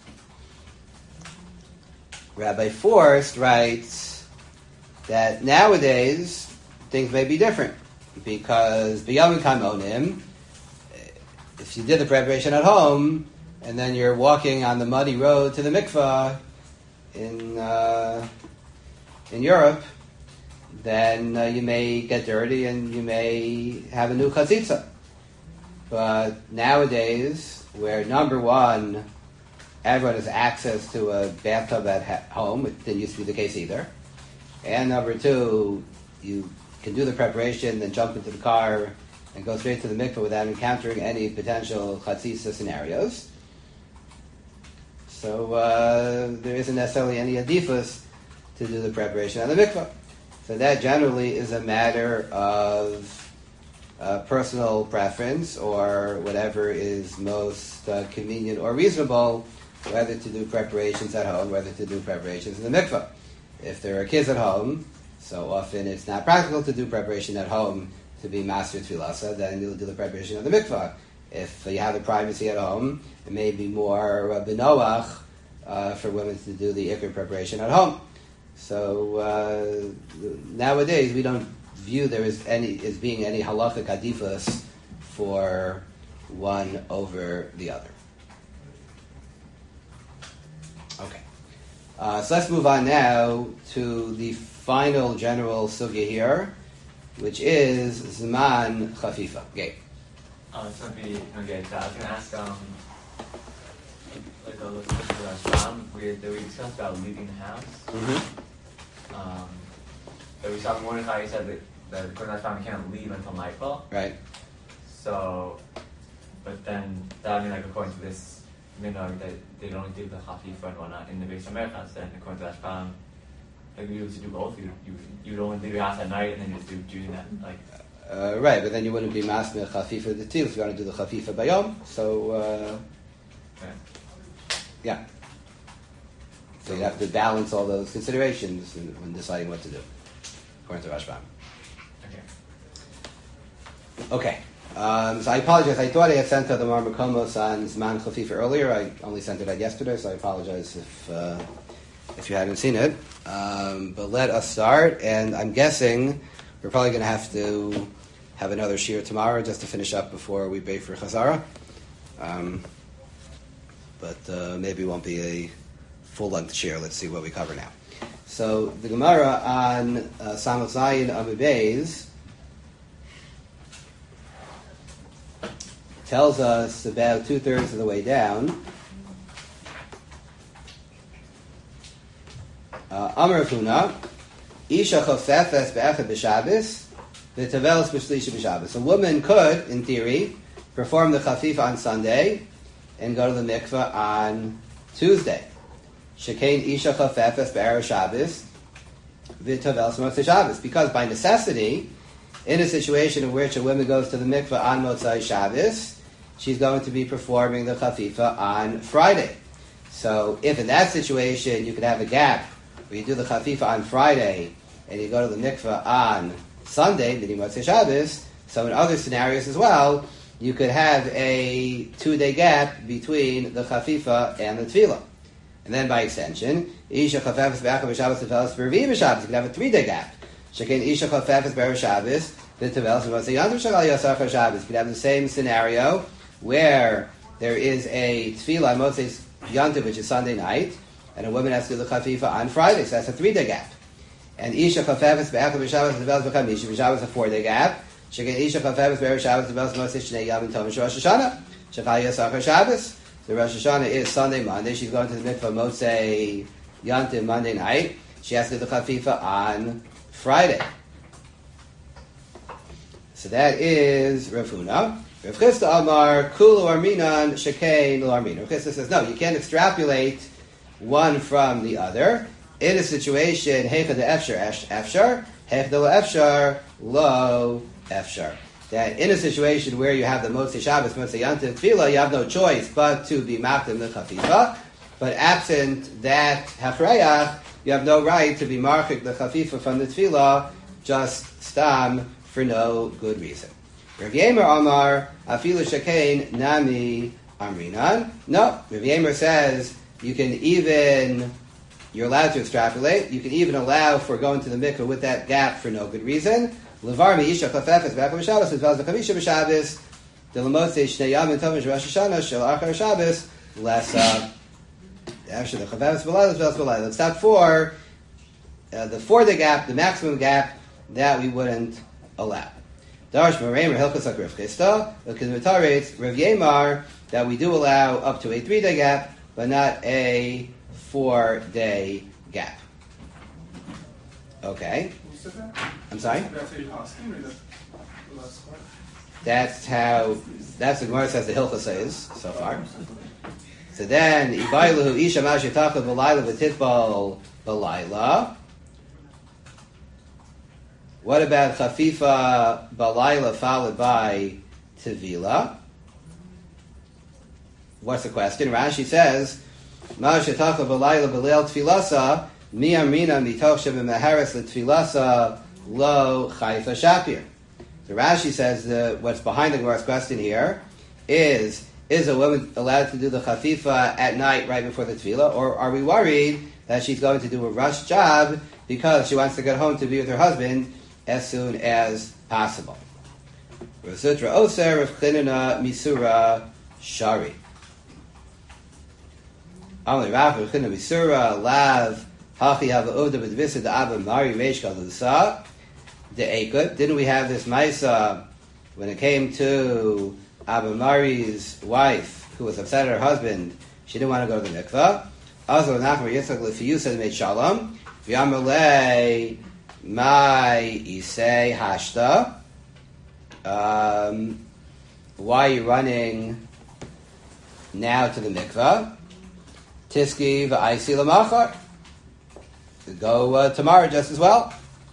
Rabbi Forst writes that nowadays things may be different because b'yamim kamonim, if you did the preparation at home and then you're walking on the muddy road to the mikvah in Europe, then you may get dirty and you may have a new chatzitza. But nowadays, where number one, everyone has access to a bathtub at home, it didn't used to be the case either, and number two, you can do the preparation, then jump into the car and go straight to the mikveh without encountering any potential chatzitza scenarios. So there isn't necessarily any adifus to do the preparation at the mikveh. So that generally is a matter of personal preference or whatever is most convenient or reasonable, whether to do preparations at home, whether to do preparations in the mikveh. If there are kids at home, so often it's not practical to do preparation at home to be master tefillah, then you'll do the preparation of the mikveh. If you have the privacy at home, it may be more benoach for women to do the ikr preparation at home. So nowadays we don't view there as being any halachic adifus for one over the other. Okay, so let's move on now to the final general sugya here, which is Zman Chafifa. Gabe. It's going to be okay. So I was going to ask, like a little bit of Rashbam, we discussed about leaving the house. Mm-hmm. But we saw Mordechai said that according to Rashbam, you can't leave until nightfall. Right. So, but then that would mean like according to this minhag that they don't do the Chafifa and whatnot in the Beis HaMerchatz. Then according to Rashbam, like you would do both. You would only leave your house at night and then you just do during that like. Right, but then you wouldn't be masmeh chafifa the til if you want to do the chafifa bayom. So, yeah. So you have to balance all those considerations when deciding what to do, according to Rashbam. Okay. So I apologize. I thought I had sent out the Marmakomos on Zman Chafifa earlier. I only sent it out yesterday, so I apologize if you hadn't seen it. But let us start, and I'm guessing we're probably going to have to have another shiur tomorrow just to finish up before we pay for Chazara. But maybe it won't be a full-length shiur. Let's see what we cover now. So the Gemara on Samach Zayin Amud Beis tells us about 2/3 of the way down. Amar Huna, Isha chofefes be'echad b'Shabbos, v'teveles b'shlishi b'Shabbos. A woman could, in theory, perform the chafifa on Sunday and go to the mikveh on Tuesday. Shekein Isha chofefes be'erev Shabbos, v'teveles b'motzei Shabbos. Because by necessity, in a situation in which a woman goes to the mikveh on Motzei Shabbos, she's going to be performing the chafifa on Friday. So if in that situation you could have a gap where you do the chafifa on Friday and you go to the mikveh on Sunday, meaning Motzei Shabbos, so in other scenarios as well, you could have a 2-day gap between the chafifa and the tefillah. And then by extension, Isha chafefes be'echad b'Shabbos teveles b'Revi'i b'Shabbos, you could have a 3-day gap. Shekein Isha chafefes be'erev Shabbos, v'teveles b'motzei Yom Tov shel Yasachar Shabbos. You could have the same scenario where there is a tefillah on Motzei Yom Tov, which is Sunday night, and a woman has to do the chafifa on Friday, so that's a 3-day gap. And Isha chafefes be'echad b'Shabbos teveles b'Chamishi, b'Shabbos a 4-day gap. Shekin Isha Chafefes Be'er Shabbos Tevels Mosei Shnei Yom Tov Rosh Hashanah. Shechal Yasachar Shabbos. The Rosh Hashanah is Sunday, Monday. She's going to the mikvah Mosei Yantiv Monday night. She has to do the chafifa on Friday. So that is Rav Huna. Rav Chisda Amar Kulu Arminan Shekein L'arminan. Rav Chisda says no, you can't extrapolate one from the other. In a situation, Heicha de Efshar, Heicha de Efshar, Lo Efshar. That in a situation where you have the Motzei Shabbos, Motzei Yantiv Tefillah, you have no choice but to be makdim the chafifa. But absent that hachrayach, you have no right to be marchik the chafifa from the tefillah, just stam for no good reason. Rav Yemer Amar afilu shekein nami amrinan. No, Rav Yemer says you're allowed to extrapolate. You can even allow for going to the mikveh with that gap for no good reason. Levar meisha chafefes b'akum Shabbos as well as the chamisha b'Shabbos. The lemotze shnei yom and tovish Rosh Hashanah shel achar Shabbos lesa. Actually, the chafefes b'layla as well as b'layla. Except for the gap, the maximum gap that we wouldn't allow. Darash Maremer Hilchos Rav Chisda. Because Mitaretz Rav Yemar that we do allow up to a 3-day gap, but not a 4-day gap. Okay. I'm sorry? That's how you're asking, or that's the last part? That's the Gemara says the Hilchos says so far. So then, Ibailahu Isha Mashitacha B'Layla V'Titbal B'Layla. What about Chafifa B'Layla followed by Tevila? What's the question? Rashi says, Mashitacha B'Layla B'Leil Tfilasa Mi Amrina Mitoch Shem Meharis L'Tfilasa Lo Chayfa Shapir. So Rashi says what's behind the Gemara's question here is a woman allowed to do the chafifa at night right before the tefillah, or are we worried that she's going to do a rush job because she wants to get home to be with her husband as soon as possible? Rav Sutra Oser, Rav Chinina Misura Shari. Amli Rav Chinina Misura Lav Hachi Hava Uda B'Dvisa Da'aba Mari Reish Galusa. Didn't we have this Maisa when it came to Abba Mari's wife, who was upset at her husband? She didn't want to go to the mikveh. Also, Nachman Yitzchak Lefiyu said made shalom. V'yamalei mai isei hashta. Why are you running now to the mikveh? Tiski v'aisi l'machar. Go tomorrow just as well.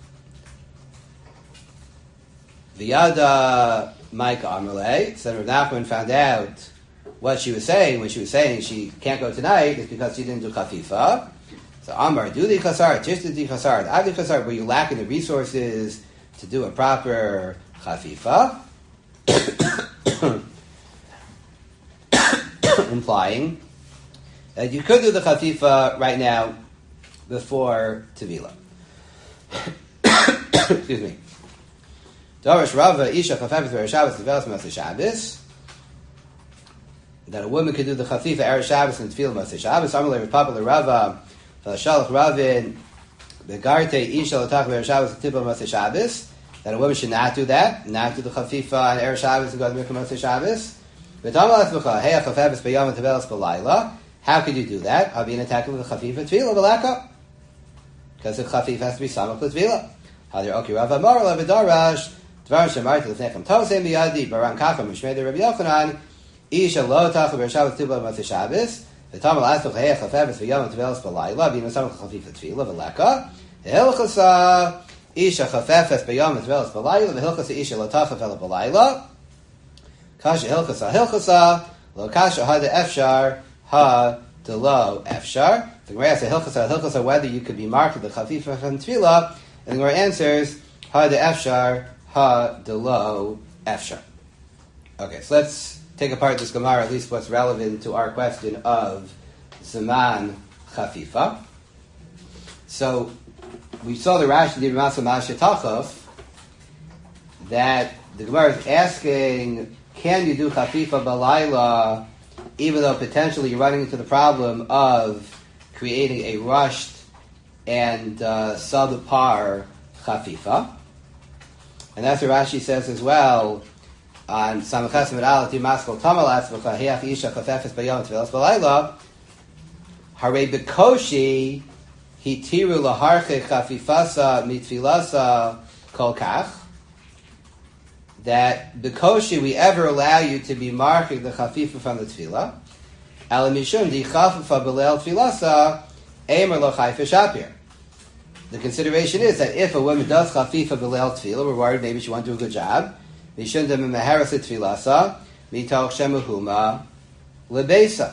V'yada Micah Amalei. So Rav Nachman found out what she was saying when she was saying she can't go tonight is because she didn't do chafifa. So Amar, do the chasar, tishta di chasar, adi chasar, where you lacking the resources to do a proper chafifa, implying that you could do the chafifa right now before Tevila. Excuse me. Darash Rava Isha Chafefes Be'er Shabbos Tevelas Mosei Shabbos. That a woman could do the chafifa Erev Shabbos and Tefillah Mosei Shabbos. Amalei Rav Papa Rava Shalach Ravin Begarte Isha L'Tach Be'er Shabbos and Tefillah Mosei Shabbos. That a woman should not do that, not do the chafifa on Erev Shabbos and go to the mikvah Mosei Shabbos. V'tamal Atzmacha Hey Chafefes Be'yom and Tevelas B'Layla. How could you do that? Having attacked with the chafifa Tefillah B'Laka, because the chafifa has to be samach l'Tefillah. Hadir Oki Rav Amar L'Vedarash. Dvar shemarti l'fnechem tosem biyadi baram kafam mishmei Rabbi Yochanan isha lo tachu ber Shabbos tibla b'motzei Shabbos v'tamal astuk he'ech chafefes v'yom tevelos b'layla v'yim samach chafifa tefila v'leka v'hilchasa isha chafefes b'yom tevelos b'layla v'hilchasa isha lo tachu v'ela b'layla kasha hilchasa lo kasha ha de efshar ha de lo efshar. The Gemara says hilchasa whether you could be marked the chafifa from tefila, and the Gemara answers ha de efshar ha de lo efshar. Okay, so let's take apart this Gemara, at least what's relevant to our question of Zaman Chafifa. So, we saw the Rashi di Ramasa Mashetachov, that the Gemara is asking, can you do Chafifa Balayla, even though potentially you're running into the problem of creating a rushed and subpar Chafifa? And that's what Rashi says as well on Samachas Medal Timaskal Tamalas V'Chahiach Isha Chafefes Bayom Tvilas Balayla Hare Bekoshi Hitiru Laharche Chafifasa Mitfilasa Kolkach, that Bekoshi we ever allow you to be marking the Chafifa from the Tefillah Ala Mishum Di Chafifa Belel Tfilasa Eimer Lo Chayfe Shapir. The consideration is that if a woman does chafifa b'leil tefillah, we're worried maybe she won't do a good job. Mishum d'memeheres tefilasa mitoch shemahuma lebeisa.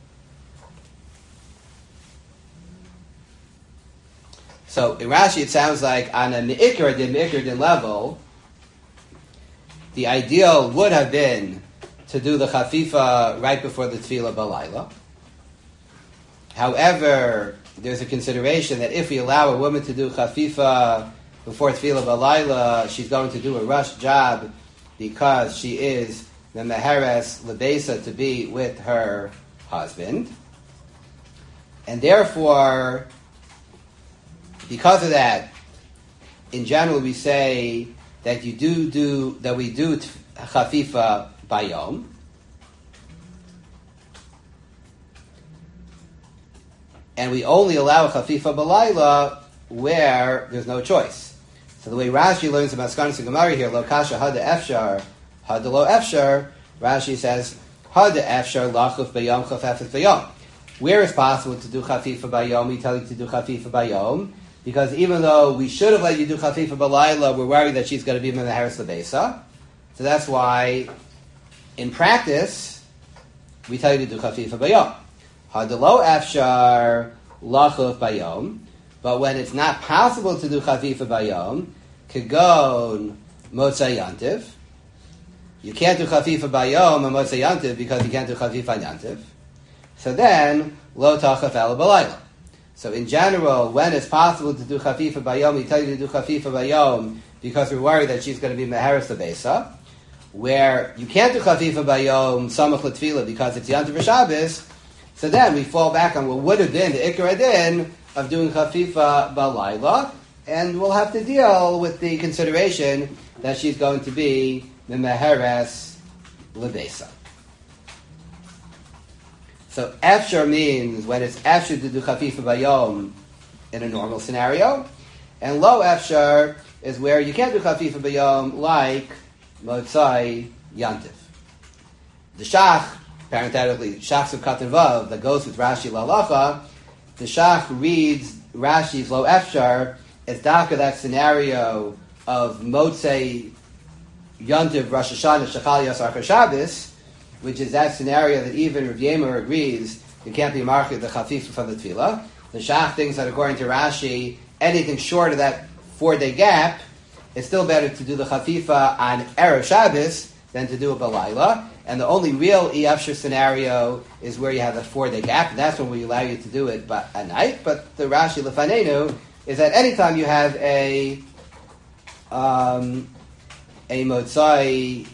So in Rashi, it sounds like on a me'ikar din level, the ideal would have been to do the chafifa right before the tefillah b'layla. However, there's a consideration that if we allow a woman to do chafifa before tefillah b'layla, she's going to do a rush job because she is the meheres lebeisa to be with her husband, and therefore, because of that, in general we say that we do chafifa bayom. And we only allow a chafifa b'layla where there's no choice. So the way Rashi learns about Maskanos and Gemara here, lo kasha hada efshar, hada lo efshar, Rashi says, hada efshar lachuf bayom chafefet bayom. Where it's possible to do chafifa bayom, we tell you to do chafifa bayom, because even though we should have let you do chafifa b'layla, we're worried that she's going to be in the haris lebesa. So that's why, in practice, we tell you to do chafifa bayom. Hadalo afshar lachuf bayom, but when it's not possible to do chafifa bayom, kagon motzei yantiv. You can't do chafifa bayom and motzei yantiv because you can't do chafifa yantiv. So then lo tachaf ela b'layla. So in general, when it's possible to do chafifa bayom, we tell you to do chafifa bayom because we're worried that she's going to be meheres lebesa. Where you can't do chafifa bayom samach l'tefila because it's yantiv v'shabbos. So then we fall back on what would have been the ikar din of doing chafifa b'layla, and we'll have to deal with the consideration that she's going to be the meheres lebesa. So efshar means when it's efshar to do chafifa bayom in a normal scenario, and lo efshar is where you can't do chafifa bayom like motzai yantiv. The shach, parenthetically, Shachs of Katan Vav, that goes with Rashi Lalacha, the Shach reads Rashi's Lo Efshar as daka that scenario of Motzei Yontiv Rosh Hashanah Shechal Yasar Shabbos, which is that scenario that even Rav Yemer agrees you can't be marked the chafifa from the tefillah. The Shach thinks that according to Rashi, anything short of that 4-day gap, it's still better to do the chafifa on Erev Shabbos than to do it b'layla. And the only real Efshar scenario is where you have a 4-day gap, and that's when we allow you to do it at night. But the Rashi Lefanenu is that anytime you have a Motzai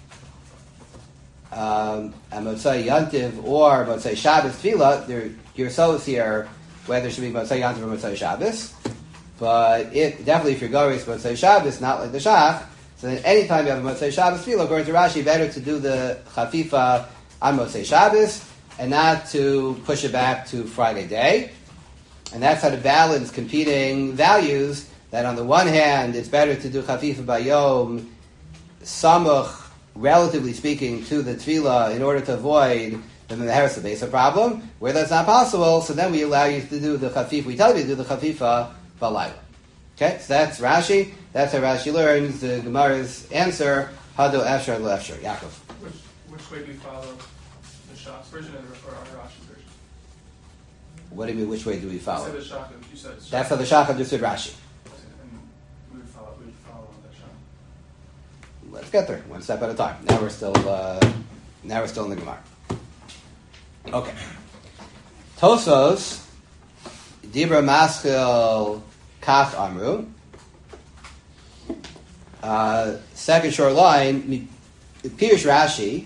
Yantiv or Motzai Shabbos Tefillah, your solas here, whether it should be Motzai Yantiv or Motzai Shabbos. But definitely if you're going to Motzai Shabbos, not like the Shach, so then anytime you have a Motzei Shabbos Tefillah, according to Rashi, better to do the chafifa on Motzei Shabbos and not to push it back to Friday day. And that's how to balance competing values, that on the one hand, it's better to do chafifa bayom samuch, relatively speaking, to the tefillah in order to avoid the meheres lebesa problem. Where that's not possible, so then we allow you to do the chafifa, we tell you to do the chafifa b'layla. Okay, so that's Rashi. That's how Rashi learns the Gemara's answer. Hado efshar lo efshar. Yaakov. Which way do we follow? The Shach's version or our Rashi's version? What do you mean? Which way do we follow? You said the Shach. You said Shach. That's how the Shach understood Rashi. And we would follow that Shach. Let's get there, one step at a time. Now we're still in the Gemara. Okay. Tosos Dibra Maschil Kach Amru. Second short line, Pirush Rashi.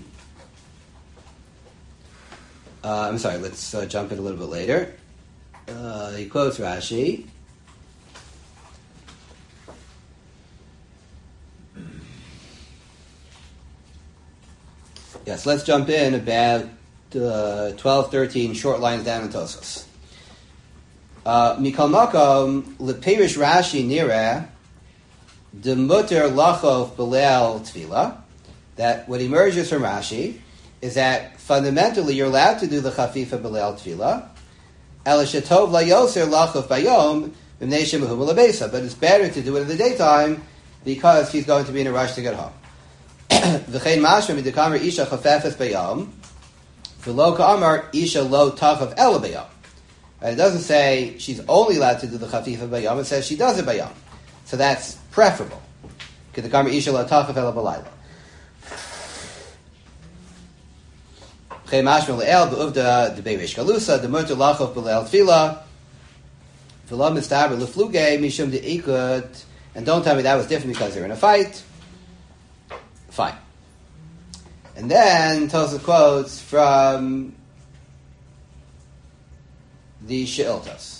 I'm sorry, let's jump in a little bit later. He quotes Rashi. Yes, let's jump in about 12, 13 short lines down in Tosfos. Mikal makom lepirish Rashi nira demuter lachov b'leil tefillah. That what emerges from Rashi is that fundamentally you're allowed to do the chafifa b'leil tefillah. El shetov la yoser lachov bayom b'nei shemuhu l'beisa. But it's better to do it in the daytime because he's going to be in a rush to get home. V'chein mashma midikamer isha chafefes bayom v'lo ka'amar isha lo tachav el bayom. It doesn't say she's only allowed to do the chafifa bayom. It says she does it bayom. So that's preferable. Kedekamer isha lo tachav el balayla. V'chein mashma le'el b'uvda debei reish galusa demuter lachov b'leil tefillah v'lo mistaber lefluge mishum de'ikut. And don't tell me that was different because they're in a fight. Fine. And then Tosfos quotes from the She'iltos.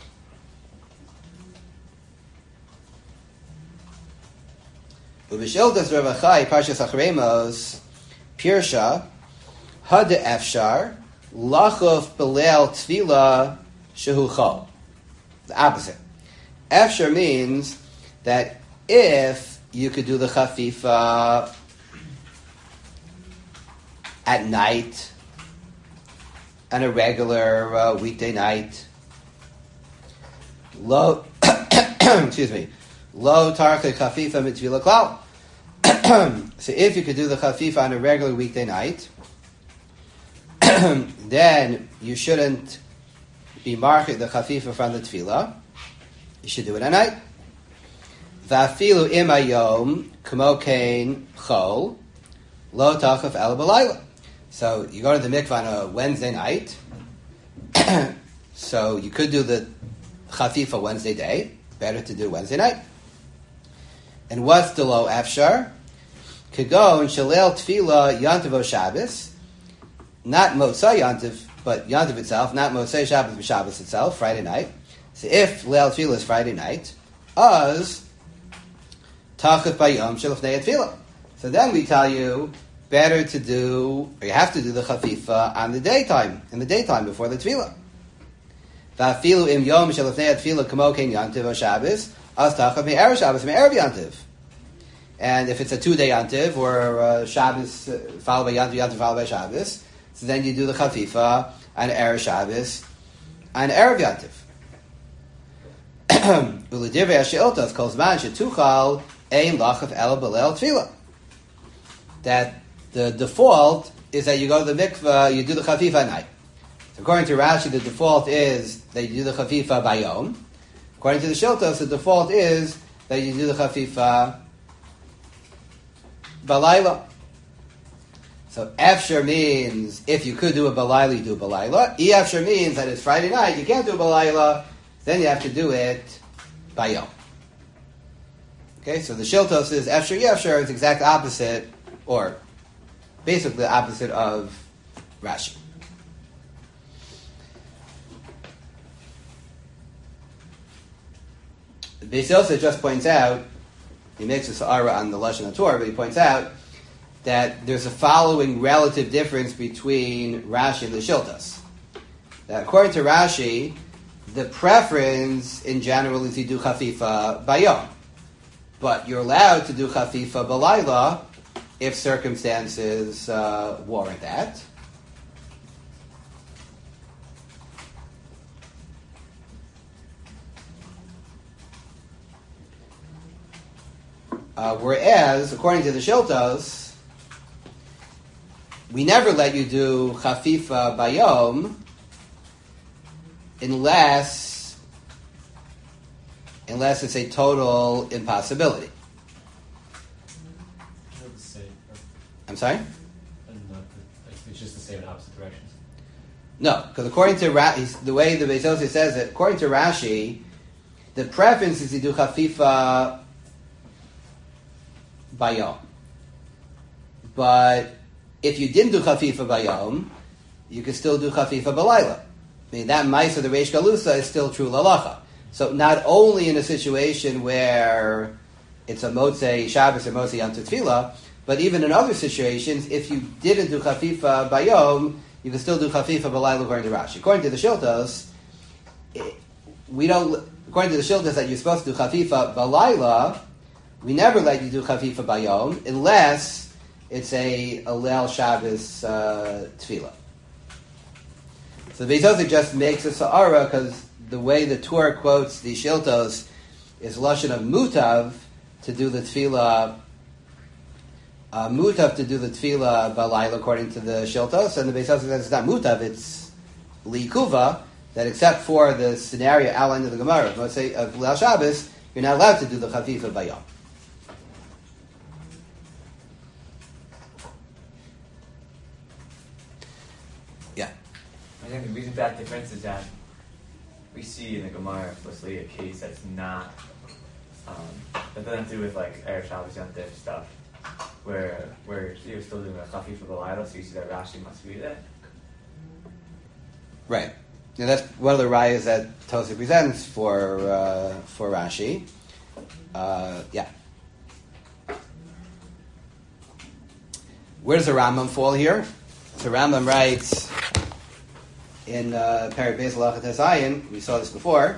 Ubish'iltos Rav Achai Parshas Acharemos Pirsha Hada Efshar Lachov B'leil Tefillah Shehu Chol. The opposite. Efshar means that if you could do the chafifa at night, on a regular weekday night, lo excuse me, lo tarche chafifa mitzvila klal. So if you could do the chafifa on a regular weekday night, then you shouldn't be marking the chafifa from the tefillah. You should do it at night. Va'afilu imayom k'mo kein chol lo tachaf el b'layla. So you go to the mikvah on a Wednesday night. So you could do the chafifa Wednesday day. Better to do Wednesday night. And what's the lo afshar? Could go and shalel tefillah yantiv o Shabbos, not motzai yantiv, but yantiv itself, not motzai Shabbos but Shabbos itself, Friday night. So if leil tefillah is Friday night, az tachaf bayom shelifnei tefillah. So then we tell you better to do, or you have to do the chafifa on the daytime, in the daytime before the tefillah. Va'afilu im yom shelifnei tefillah kamo kein yantiv o Shabbos, az tachaf me'erev Shabbos me'erev yantiv. And if it's a 2-day yantiv, or Shabbos followed by yantiv, yantiv followed by Shabbos, so then you do the chafifa on erev Shabbos, on erev yantiv. U'ledivrei ha'she'iltos kol zman shetuchal ein lachaf el b'leil tefillah. That the default is that you go to the mikveh, you do the chafifa at night. So according to Rashi, the default is that you do the chafifa bayom. According to the She'iltos, the default is that you do the chafifa balayla. So efshar means if you could do a balayla, you do a balayla. Efshar means that it's Friday night, you can't do a balayla, then you have to do it bayom. Okay, so the She'iltos is efshar yefshar is the exact opposite, or basically the opposite of Rashi. The Beis Yosef just points out, he makes a sa'ara on the Lashon HaTorah, but he points out that there's a following relative difference between Rashi and the She'iltos. That according to Rashi, the preference in general is you do chafifa bayom. But you're allowed to do chafifa balayla if circumstances warrant that. Whereas, according to the She'iltos, we never let you do chafifa bayom unless it's a total impossibility. I'm sorry? It's just the same in opposite directions. No, because according to the way the Beis Yosef says it, according to Rashi, the preference is to do chafifa bayom. But if you didn't do chafifa bayom, you could still do chafifa balayla. I mean, that mice of the Reish Galusa is still true lalacha. So not only in a situation where it's a Motzei Shabbos or Motzei Yom Tefillah, But even in other situations, if you didn't do chafifa bayom, you can still do chafifa balayla according to Rashi. According to the Shiltos, we don't. According to the Shiltos, that you're supposed to do chafifa balayla, we never let you do chafifa bayom unless it's a Leil Shabbos tefillah. So the Beis Hosek just makes a sa'ara because the way the Torah quotes the Shiltos is lashon of mutav to do the tefillah. Mutav to do the tefillah balayla according to the Shiltos, and the Beis Hosek says it's not mutav, it's likuva, that except for the scenario outlined in the Gemara of Leil Shabbos, you're not allowed to do the chafifa bayom. Yeah. I think the reason for that difference is that we see in the Gemara explicitly a case that's not that doesn't have to do with like Erev Shabbos Yom Tov stuff, where you're still doing a chafifa b'layla, so you see that Rashi must be there. Right. And that's one of the rayas that Tosik presents for Rashi. Yeah. Where does the Rambam fall here? So Rambam writes in Perek Beis Halachas Tesayin, we saw this before,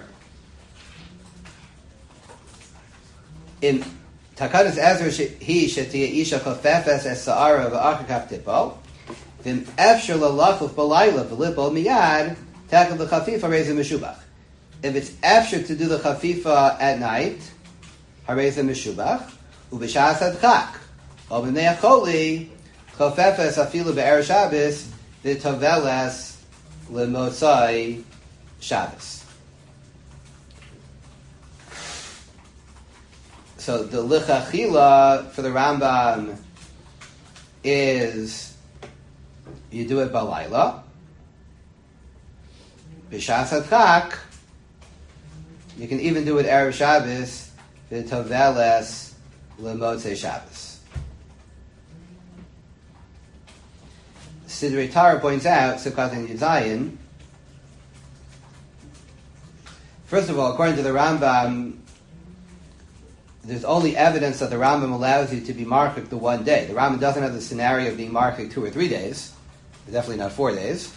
in Takadas Ezra he shetia isha chafefes es sa'ara v'achakav tipo v'im efshir lalachuf b'layla v'lipol miyad tackle the chafifa harei meshubach. If it's efshir to do the chafifa at night, harei meshubach u'b'shas adchak o b'nei acholi chafefes afilu be'er Shabbos v'toveles l'motzai Shabbos. So the lichachila for the Rambam is you do it balayla. B'shas hadchak, you can even do it Erev Shabbos v'toveles l'motzei Shabbos. Sidrei Torah points out, Sukkot and Yudzayin, first of all, according to the Rambam, there's only evidence that the Rambam allows you to be marked the one day. The Rambam doesn't have the scenario of being marked 2 or 3 days. Definitely not 4 days.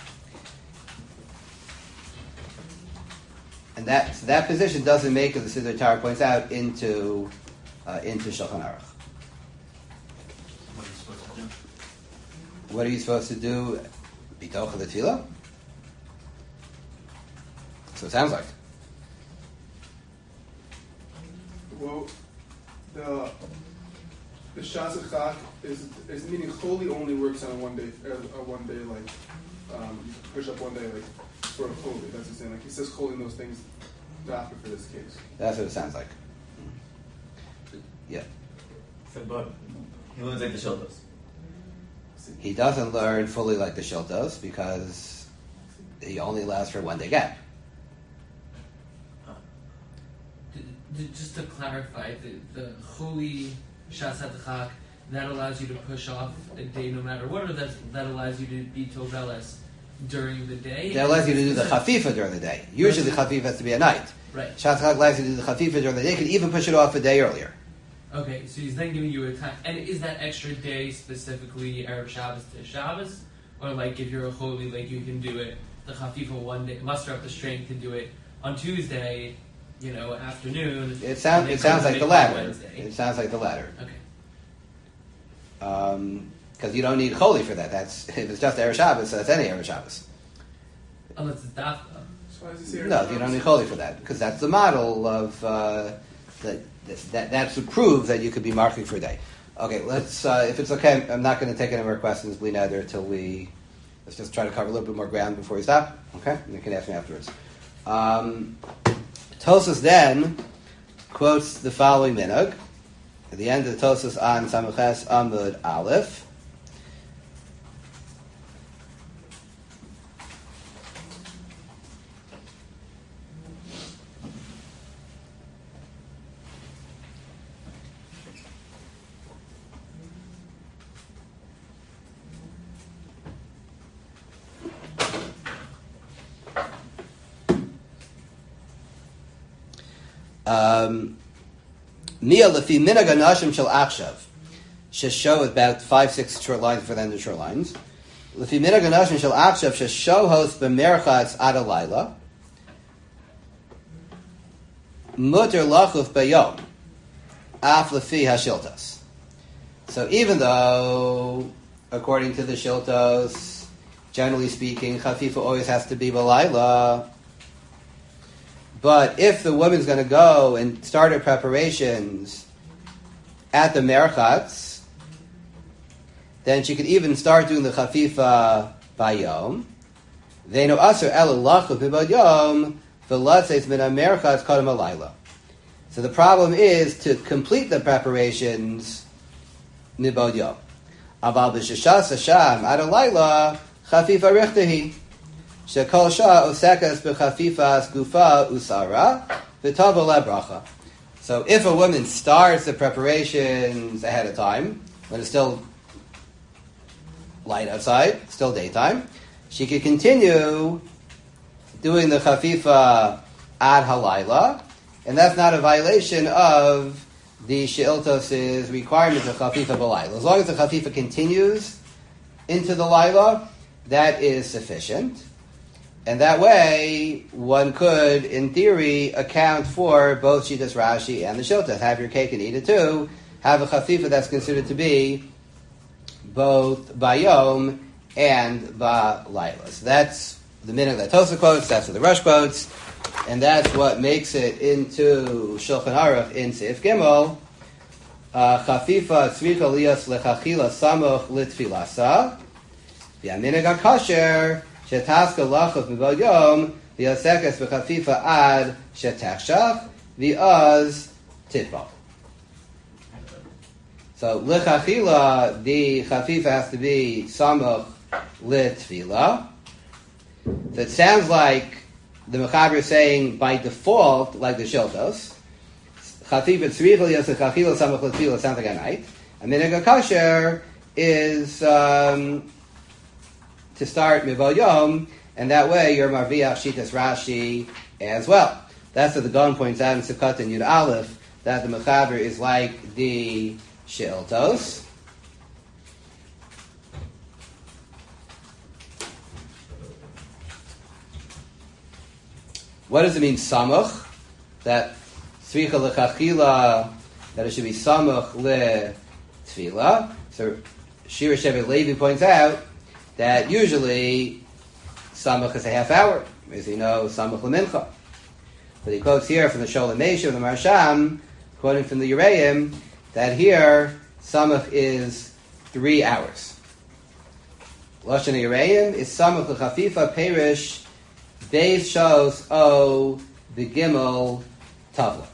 And that position doesn't make, as the Siddur Torah points out, into Shulchan Aruch. What are you supposed to do? Bitocha the tefillah? So it sounds like. Well, the Shas Chak is meaning Choli only works on a one day like you push up one day like for a Choli. That's the same. Like he says Choli those things after for this case. That's what it sounds like. Yeah. So, but he learns like the Shiltos. He doesn't learn fully like the Shiltos because he only allows for a 1 day gap. Just to clarify, the Choli Shas Hadchak, that allows you to push off a day no matter what, or that allows you to be Toveles during the day? That allows you to do the Chafifa during the day. Usually the Chafifa has to be at night. Right. Shas Hadchak allows you to do the Chafifa during the day. You can even push it off a day earlier. Okay, so he's then giving you a time. And is that extra day specifically Erev Shabbos to Shabbos? Or like if you're a Choli, like you can do it, the Chafifa one day, muster up the strength to do it on Tuesday, afternoon. It sounds like the latter. It sounds like the latter. Okay. Because you don't need Choli for that. If it's just Erev Shabbos, that's any Erev Shabbos. Unless it's Dafka. So why does he say No, you don't need Choli for that. Because that's the model of that's what proves that you could be marking for a day. Okay, let's. If it's okay, I'm not going to take any more questions, Bli Neder, till let's just try to cover a little bit more ground before we stop. Okay, and you can ask me afterwards. Tosas then quotes the following minhag at the end of the Tosas on Samuches Amud Aleph. Mia lefi minhag hanashim shel achshav shesho about 5-6 short lines for the end of short lines. Lefi minhag hanashim shel achshav sheshohos b'merchatz ad halayla muter lachuf bayom af lefi hashiltos. So even though, according to the shiltos, generally speaking, chafifa always has to be balayla, but if the woman's going to go and start her preparations at the merchatz, then she could even start doing the chafifa bayom. They know aser ela lachuf bayom v'latzeis min ha-merchatz kodem halayla. So the problem is to complete the preparations mibod yom. Aval b'sheshas hasham ad halayla chafifa richtehi shekol shah osekas b'chafifas gufa usara v'tavo lebracha. So if a woman starts the preparations ahead of time, when it's still light outside, still daytime, she could continue doing the chafifa ad halayla, and that's not a violation of the she'iltos' requirement of chafifa b'layla. As long as the chafifa continues into the layla, that is sufficient. And that way, one could, in theory, account for both Shitas Rashi and the Shiltas. Have your cake and eat it too. Have a chafifa that's considered to be both bayom and balayla. So that's the minhag that Tosa quotes, that's what the Rush quotes, and that's what makes it into Shulchan Aruch in Seif Gimel. Chafifa tzricha liyas lechachila samoch litfilasa. V'yaminhag hakasher shetaska lachuf mibod yom v'yasekes v'chafifa ad shetachshach v'az titbal. So lechachila, the chafifa has to be samoch litfila. So it sounds like the Mechaber is saying by default, like the Shiltos, chafifa tzricha liyas lechachila samoch litfila sounds like a night. And minhag hakasher is to start Mivol Yom, and that way you're Marviach Shitas Rashi as well. That's what the Gaon points out in Sukkot and Yud Aleph, that the Mechaber is like the She'iltos. What does it mean, Samuch? That Tzricha L'chachila, that it should be Samuch L'Tfila. So Shira Shevet Levi points out that usually Samach is a half hour, as you know, Samach L'Mincha. But he quotes here from the Sholem Meisha, the Marsham, quoting from the Yereim, that here Samach is 3 hours. Lashon Yereim is Samach L'Chafifa Perish Beis Shos O B'Gimel Tavla.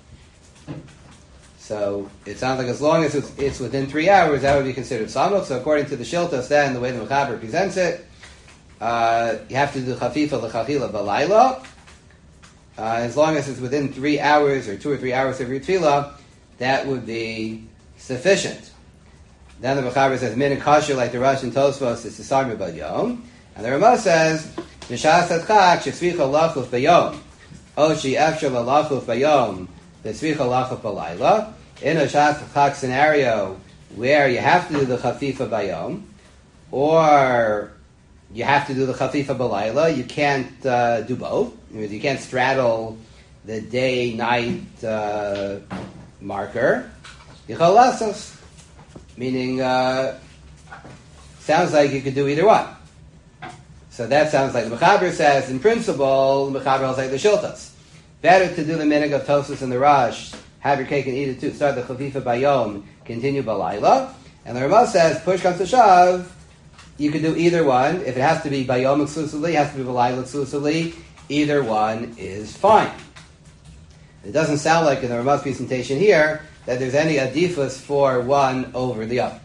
So it sounds like as long as it's within 3 hours, that would be considered samach. So according to the Shiltos, then the way the Mechaber presents it, you have to do chafifa l'chachila b'layla. As long as it's within 3 hours or 2 or 3 hours of your tefillah, that would be sufficient. Then the Mechaber says min kasher like the Rush and Tosfos is tisar mibad yom, and the Ramah says mishas adchak shesvicha lachuf bayom oshi efshel lachuf bayom v'svicha lachuf b'layla. In a Shas scenario where you have to do the chafifa bayom, or you have to do the chafifa balayla, you can't do both. You can't straddle the day-night marker. Yichalasos, meaning sounds like you could do either one. So that sounds like the Mechaber says, in principle, the Mechaber holds like the Shiltos. Better to do the minhag of Tosfos and the Rush, have your cake and eat it too. Start the chafifa bayom, continue balayla. And the Ramah says, push comes to shove, you could do either one. If it has to be bayom exclusively, it has to be balayla exclusively, either one is fine. It doesn't sound like in the Ramah's presentation here that there's any adifus for one over the other.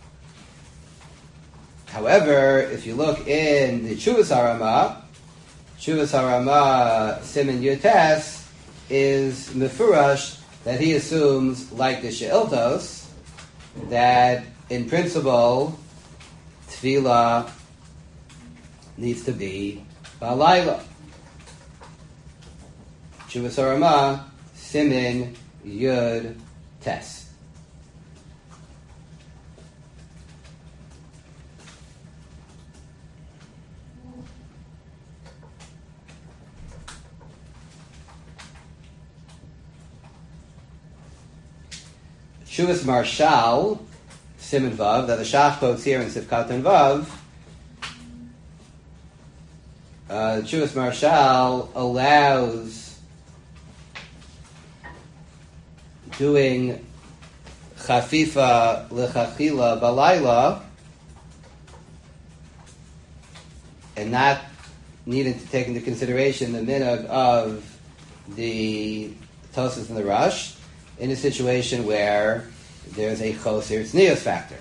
However, if you look in the Chuvas HaRamah, Siman Yutes, is mefurash that he assumes, like the She'iltos, that in principle, tefillah needs to be balayla. Chuvas HaRamah, Siman Yud Tes. Shuvas Marshal, Simon Vav, that the Shach quotes here in Sivkat and Vav, Shuvas Marshal allows doing chafifa lechachila balayla and not needing to take into consideration the minhag of the Tosas and the Rush in a situation where there's a choser tznius factor.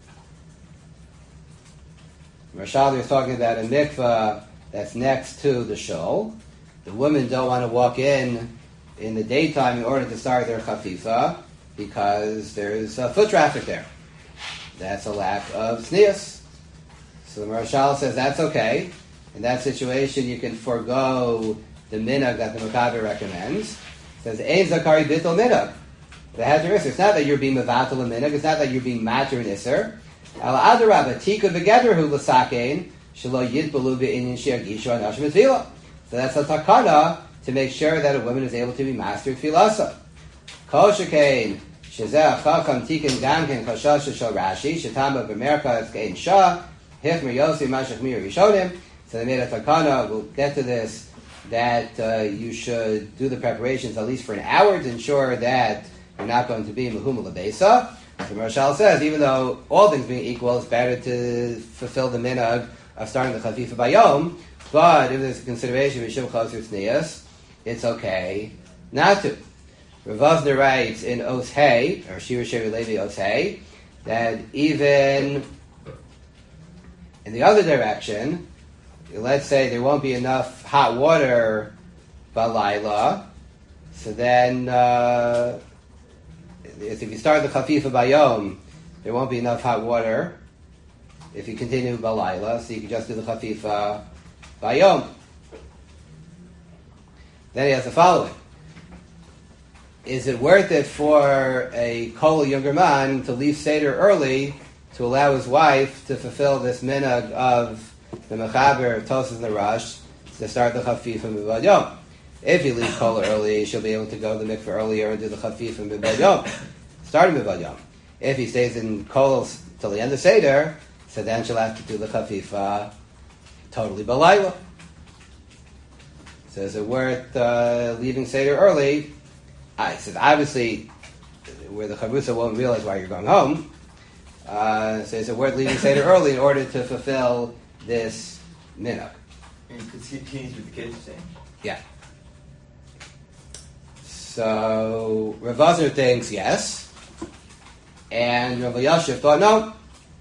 Marshal is talking about a mikvah that's next to the shul. The women don't want to walk in the daytime in order to start their chafifa because there's foot traffic there. That's a lack of tznius. So the Marshal says that's okay. In that situation, you can forego the minhag that the Makaber recommends. It says, Ein zakari bittul minhag. It's not that you're being mevatel a minhag. It's not that you're being matter an iser. Al adarabah tika v'gederhu l'sakein shelo yidbalu be'inyan she'agishu anashim tefillah. So that's a takana to make sure that a woman is able to be mastered tefillasa. Kol shekain shezeh chacham tikin gamken chashash shel Rashi shetama b'merka kein shah hichmer yosi mashach mir rishonim. So they made a takana. We'll get to this. That you should do the preparations at least for an hour to ensure that you're not going to be mehuma lebesa. So Marshal says, even though all things being equal, it's better to fulfill the minhag of starting the chafifa bayom. But if there's a consideration mishum choser tznius, it's okay not to. Rav Vosner writes in Os Hey, or Shir Sheri Levi Os Hey, that even in the other direction, let's say there won't be enough hot water balayla, so then if you start the chafifa bayom, there won't be enough hot water if you continue balayla, so you can just do the chafifa bayom. Then he has the following. Is it worth it for a kol younger man to leave Seder early to allow his wife to fulfill this minhag of the Mechaber of Tosas and the Rush to start the Chafifa Mibad Yom? If he leaves Kol early, she'll be able to go to the mikveh earlier and do the Chafifa Mibad Yom, starting Mibad Yom. If he stays in Kol till the end of Seder, so then she'll have to do the Chafifa totally Balayla. So is it worth leaving Seder early? I said, obviously, where the Chavrusa won't realize why you're going home, so is it worth leaving Seder early in order to fulfill this minhag? And you could see teens with the kids saying. Yeah. So Rav Vosner thinks yes, and Rav Yashiv thought no.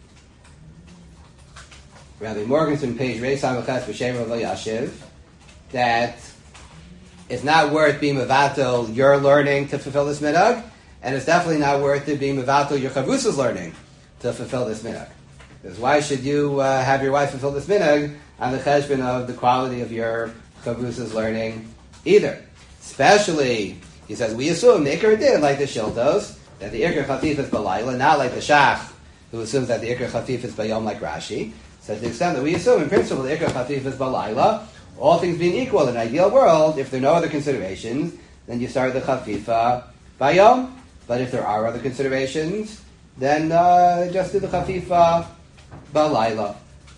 Rabbi Morgenson, page Reis Hamakas B'Shem Rav Yashiv, that it's not worth being mevatel your learning to fulfill this minhag, and it's definitely not worth it being mevatel your chavrusa's learning to fulfill this minhag. Because why should you have your wife fulfill this minhag on the cheshbon of the quality of your chavrusa's learning either? Especially, he says, we assume the Iker did like the Shiltos, that the Iker Chafif is Balayla, not like the Shach, who assumes that the Iker Chafif is Bayom like Rashi. So to the extent that we assume, in principle, the Iker Chafif is Balayla, all things being equal in an ideal world, if there are no other considerations, then you start the Chafifa Bayom. But if there are other considerations, then just do the Chafifa Balayla.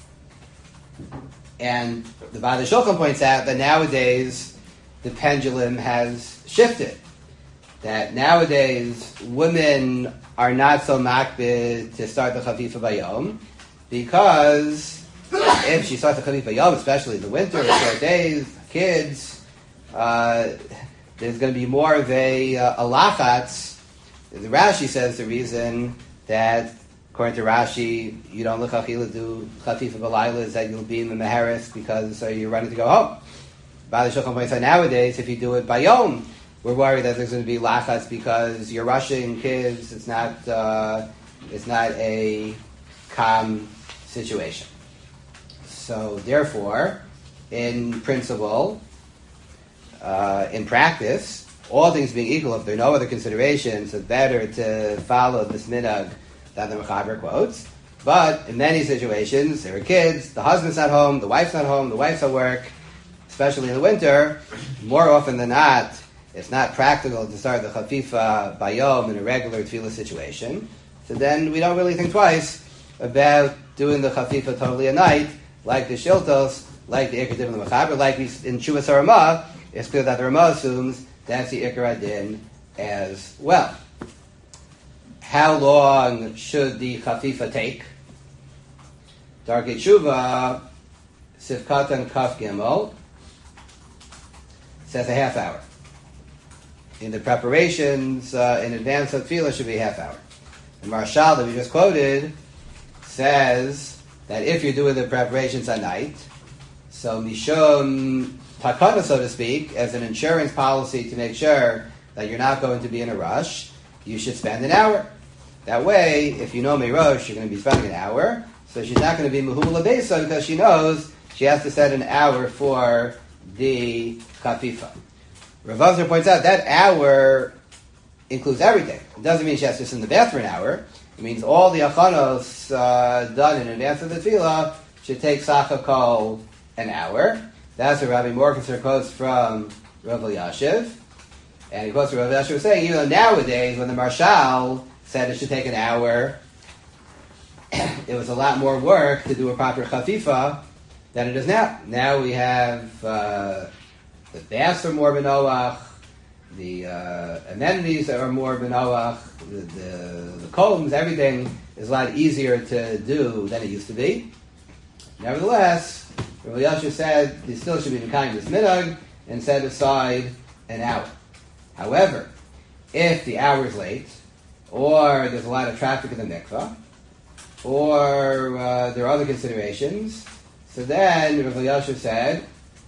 And the Ba'ad Shulchan points out that nowadays the pendulum has shifted. That nowadays women are not so makbid to start the Chafifa Bayom, because if she starts the Chafifa Bayom, especially in the winter, short days, kids, there's going to be more of a lachatz. The Rashi says the reason that, according to Rashi, you don't look achila do chafifa b'layla is that you'll be in the meharis because you're ready to go home. Ba'ad Shulchan points out nowadays, if you do it by yom, we're worried that there's going to be lachats because you're rushing kids. It's not a calm situation. So therefore, in principle, in practice, all things being equal, if there are no other considerations, it's better to follow this minhag that the Mechaber quotes. But in many situations, there are kids, the husband's not home, the wife's not home, the wife's at work, especially in the winter. More often than not, it's not practical to start the chafifa bayom in a regular tefillah situation, so then we don't really think twice about doing the chafifa totally at night, like the shiltos, like the ikar din of the mechaber, like we in Chuvas HaRamah. It's clear that the Ramah assumes that's the ikar din as well. How long should the chafifa take? Darkei Tshuva, Sifkatan Kaf Gimel, says a half hour. In the preparations in advance of tefillah should be a half hour. The Marshal that we just quoted says that if you're doing the preparations at night, so mishum takana, so to speak, as an insurance policy to make sure that you're not going to be in a rush, you should spend an hour. That way, if you know Meirosh, you're going to be spending an hour, so she's not going to be Mehula Besa because she knows she has to set an hour for the chafifa. Rav Azar points out that hour includes everything. It doesn't mean she has to sit in the bath for an hour. It means all the achanos done in advance of the tefillah should take sachakol an hour. That's what Rabbi Morgenstern quotes from Rav Elyashiv. And he quotes what Rav Elyashiv was saying, even though nowadays when the Marshal said it should take an hour, it was a lot more work to do a proper chafifa than it is now. Now we have the baths are more benoach, the amenities are more benoach, the combs, everything is a lot easier to do than it used to be. Nevertheless, Rav Elyashiv said there still should be the kind of minhag and set aside an hour. However, if the hour is late, or there's a lot of traffic in the mikvah, or there are other considerations, so then Rav Elyashiv said,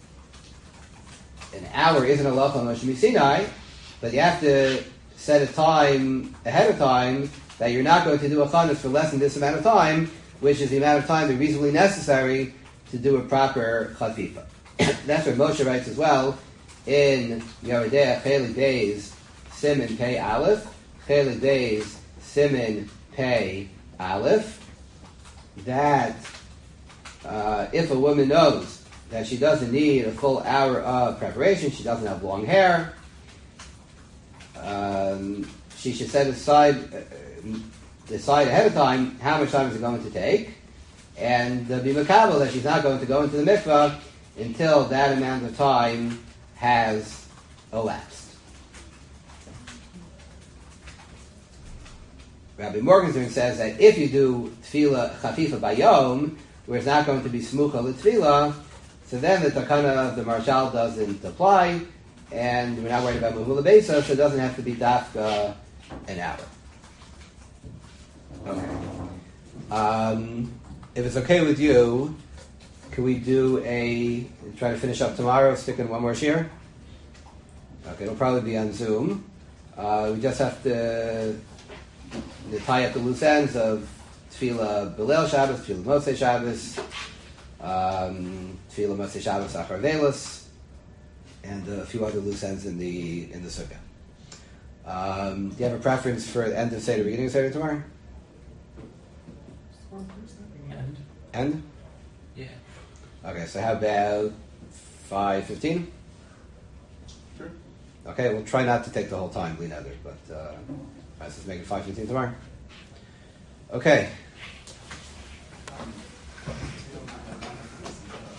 an hour isn't a halacha on Moshe Sinai, but you have to set a time ahead of time that you're not going to do a chanas for less than this amount of time, which is the amount of time that's reasonably necessary to do a proper chafifa. That's what Moshe writes as well in Yeridea Cheli Beis Simin Pei Aleph, Cheli Beis Simin Pei Aleph, that if a woman knows that she doesn't need a full hour of preparation, she doesn't have long hair, she should set aside, decide ahead of time how much time is it going to take, and be makabel that she's not going to go into the mikvah until that amount of time has elapsed. Rabbi Morgenstern says that if you do tefillah chafifa bayom, where it's not going to be smucha l'tefillah, so then the takana of the Marshal doesn't apply, and we're not worried about Mehula Besa, so it doesn't have to be dafka an hour. Okay. If it's okay with you, can we try to finish up tomorrow, stick in one more shir? Okay, it'll probably be on Zoom. We just have to tie up the loose ends of Tefillah B'Leil Shabbos, Tefillah Motzei Shabbos, Tefillah Motzei Shabbos Achar Velos, and a few other loose ends in the sukkah. Do you have a preference for the end of Seder, beginning of Seder tomorrow? End? Yeah. Okay, so how about 5:15? Sure. Okay, we'll try not to take the whole time, Lee Nether, but let's just make it 5:15 tomorrow. Okay.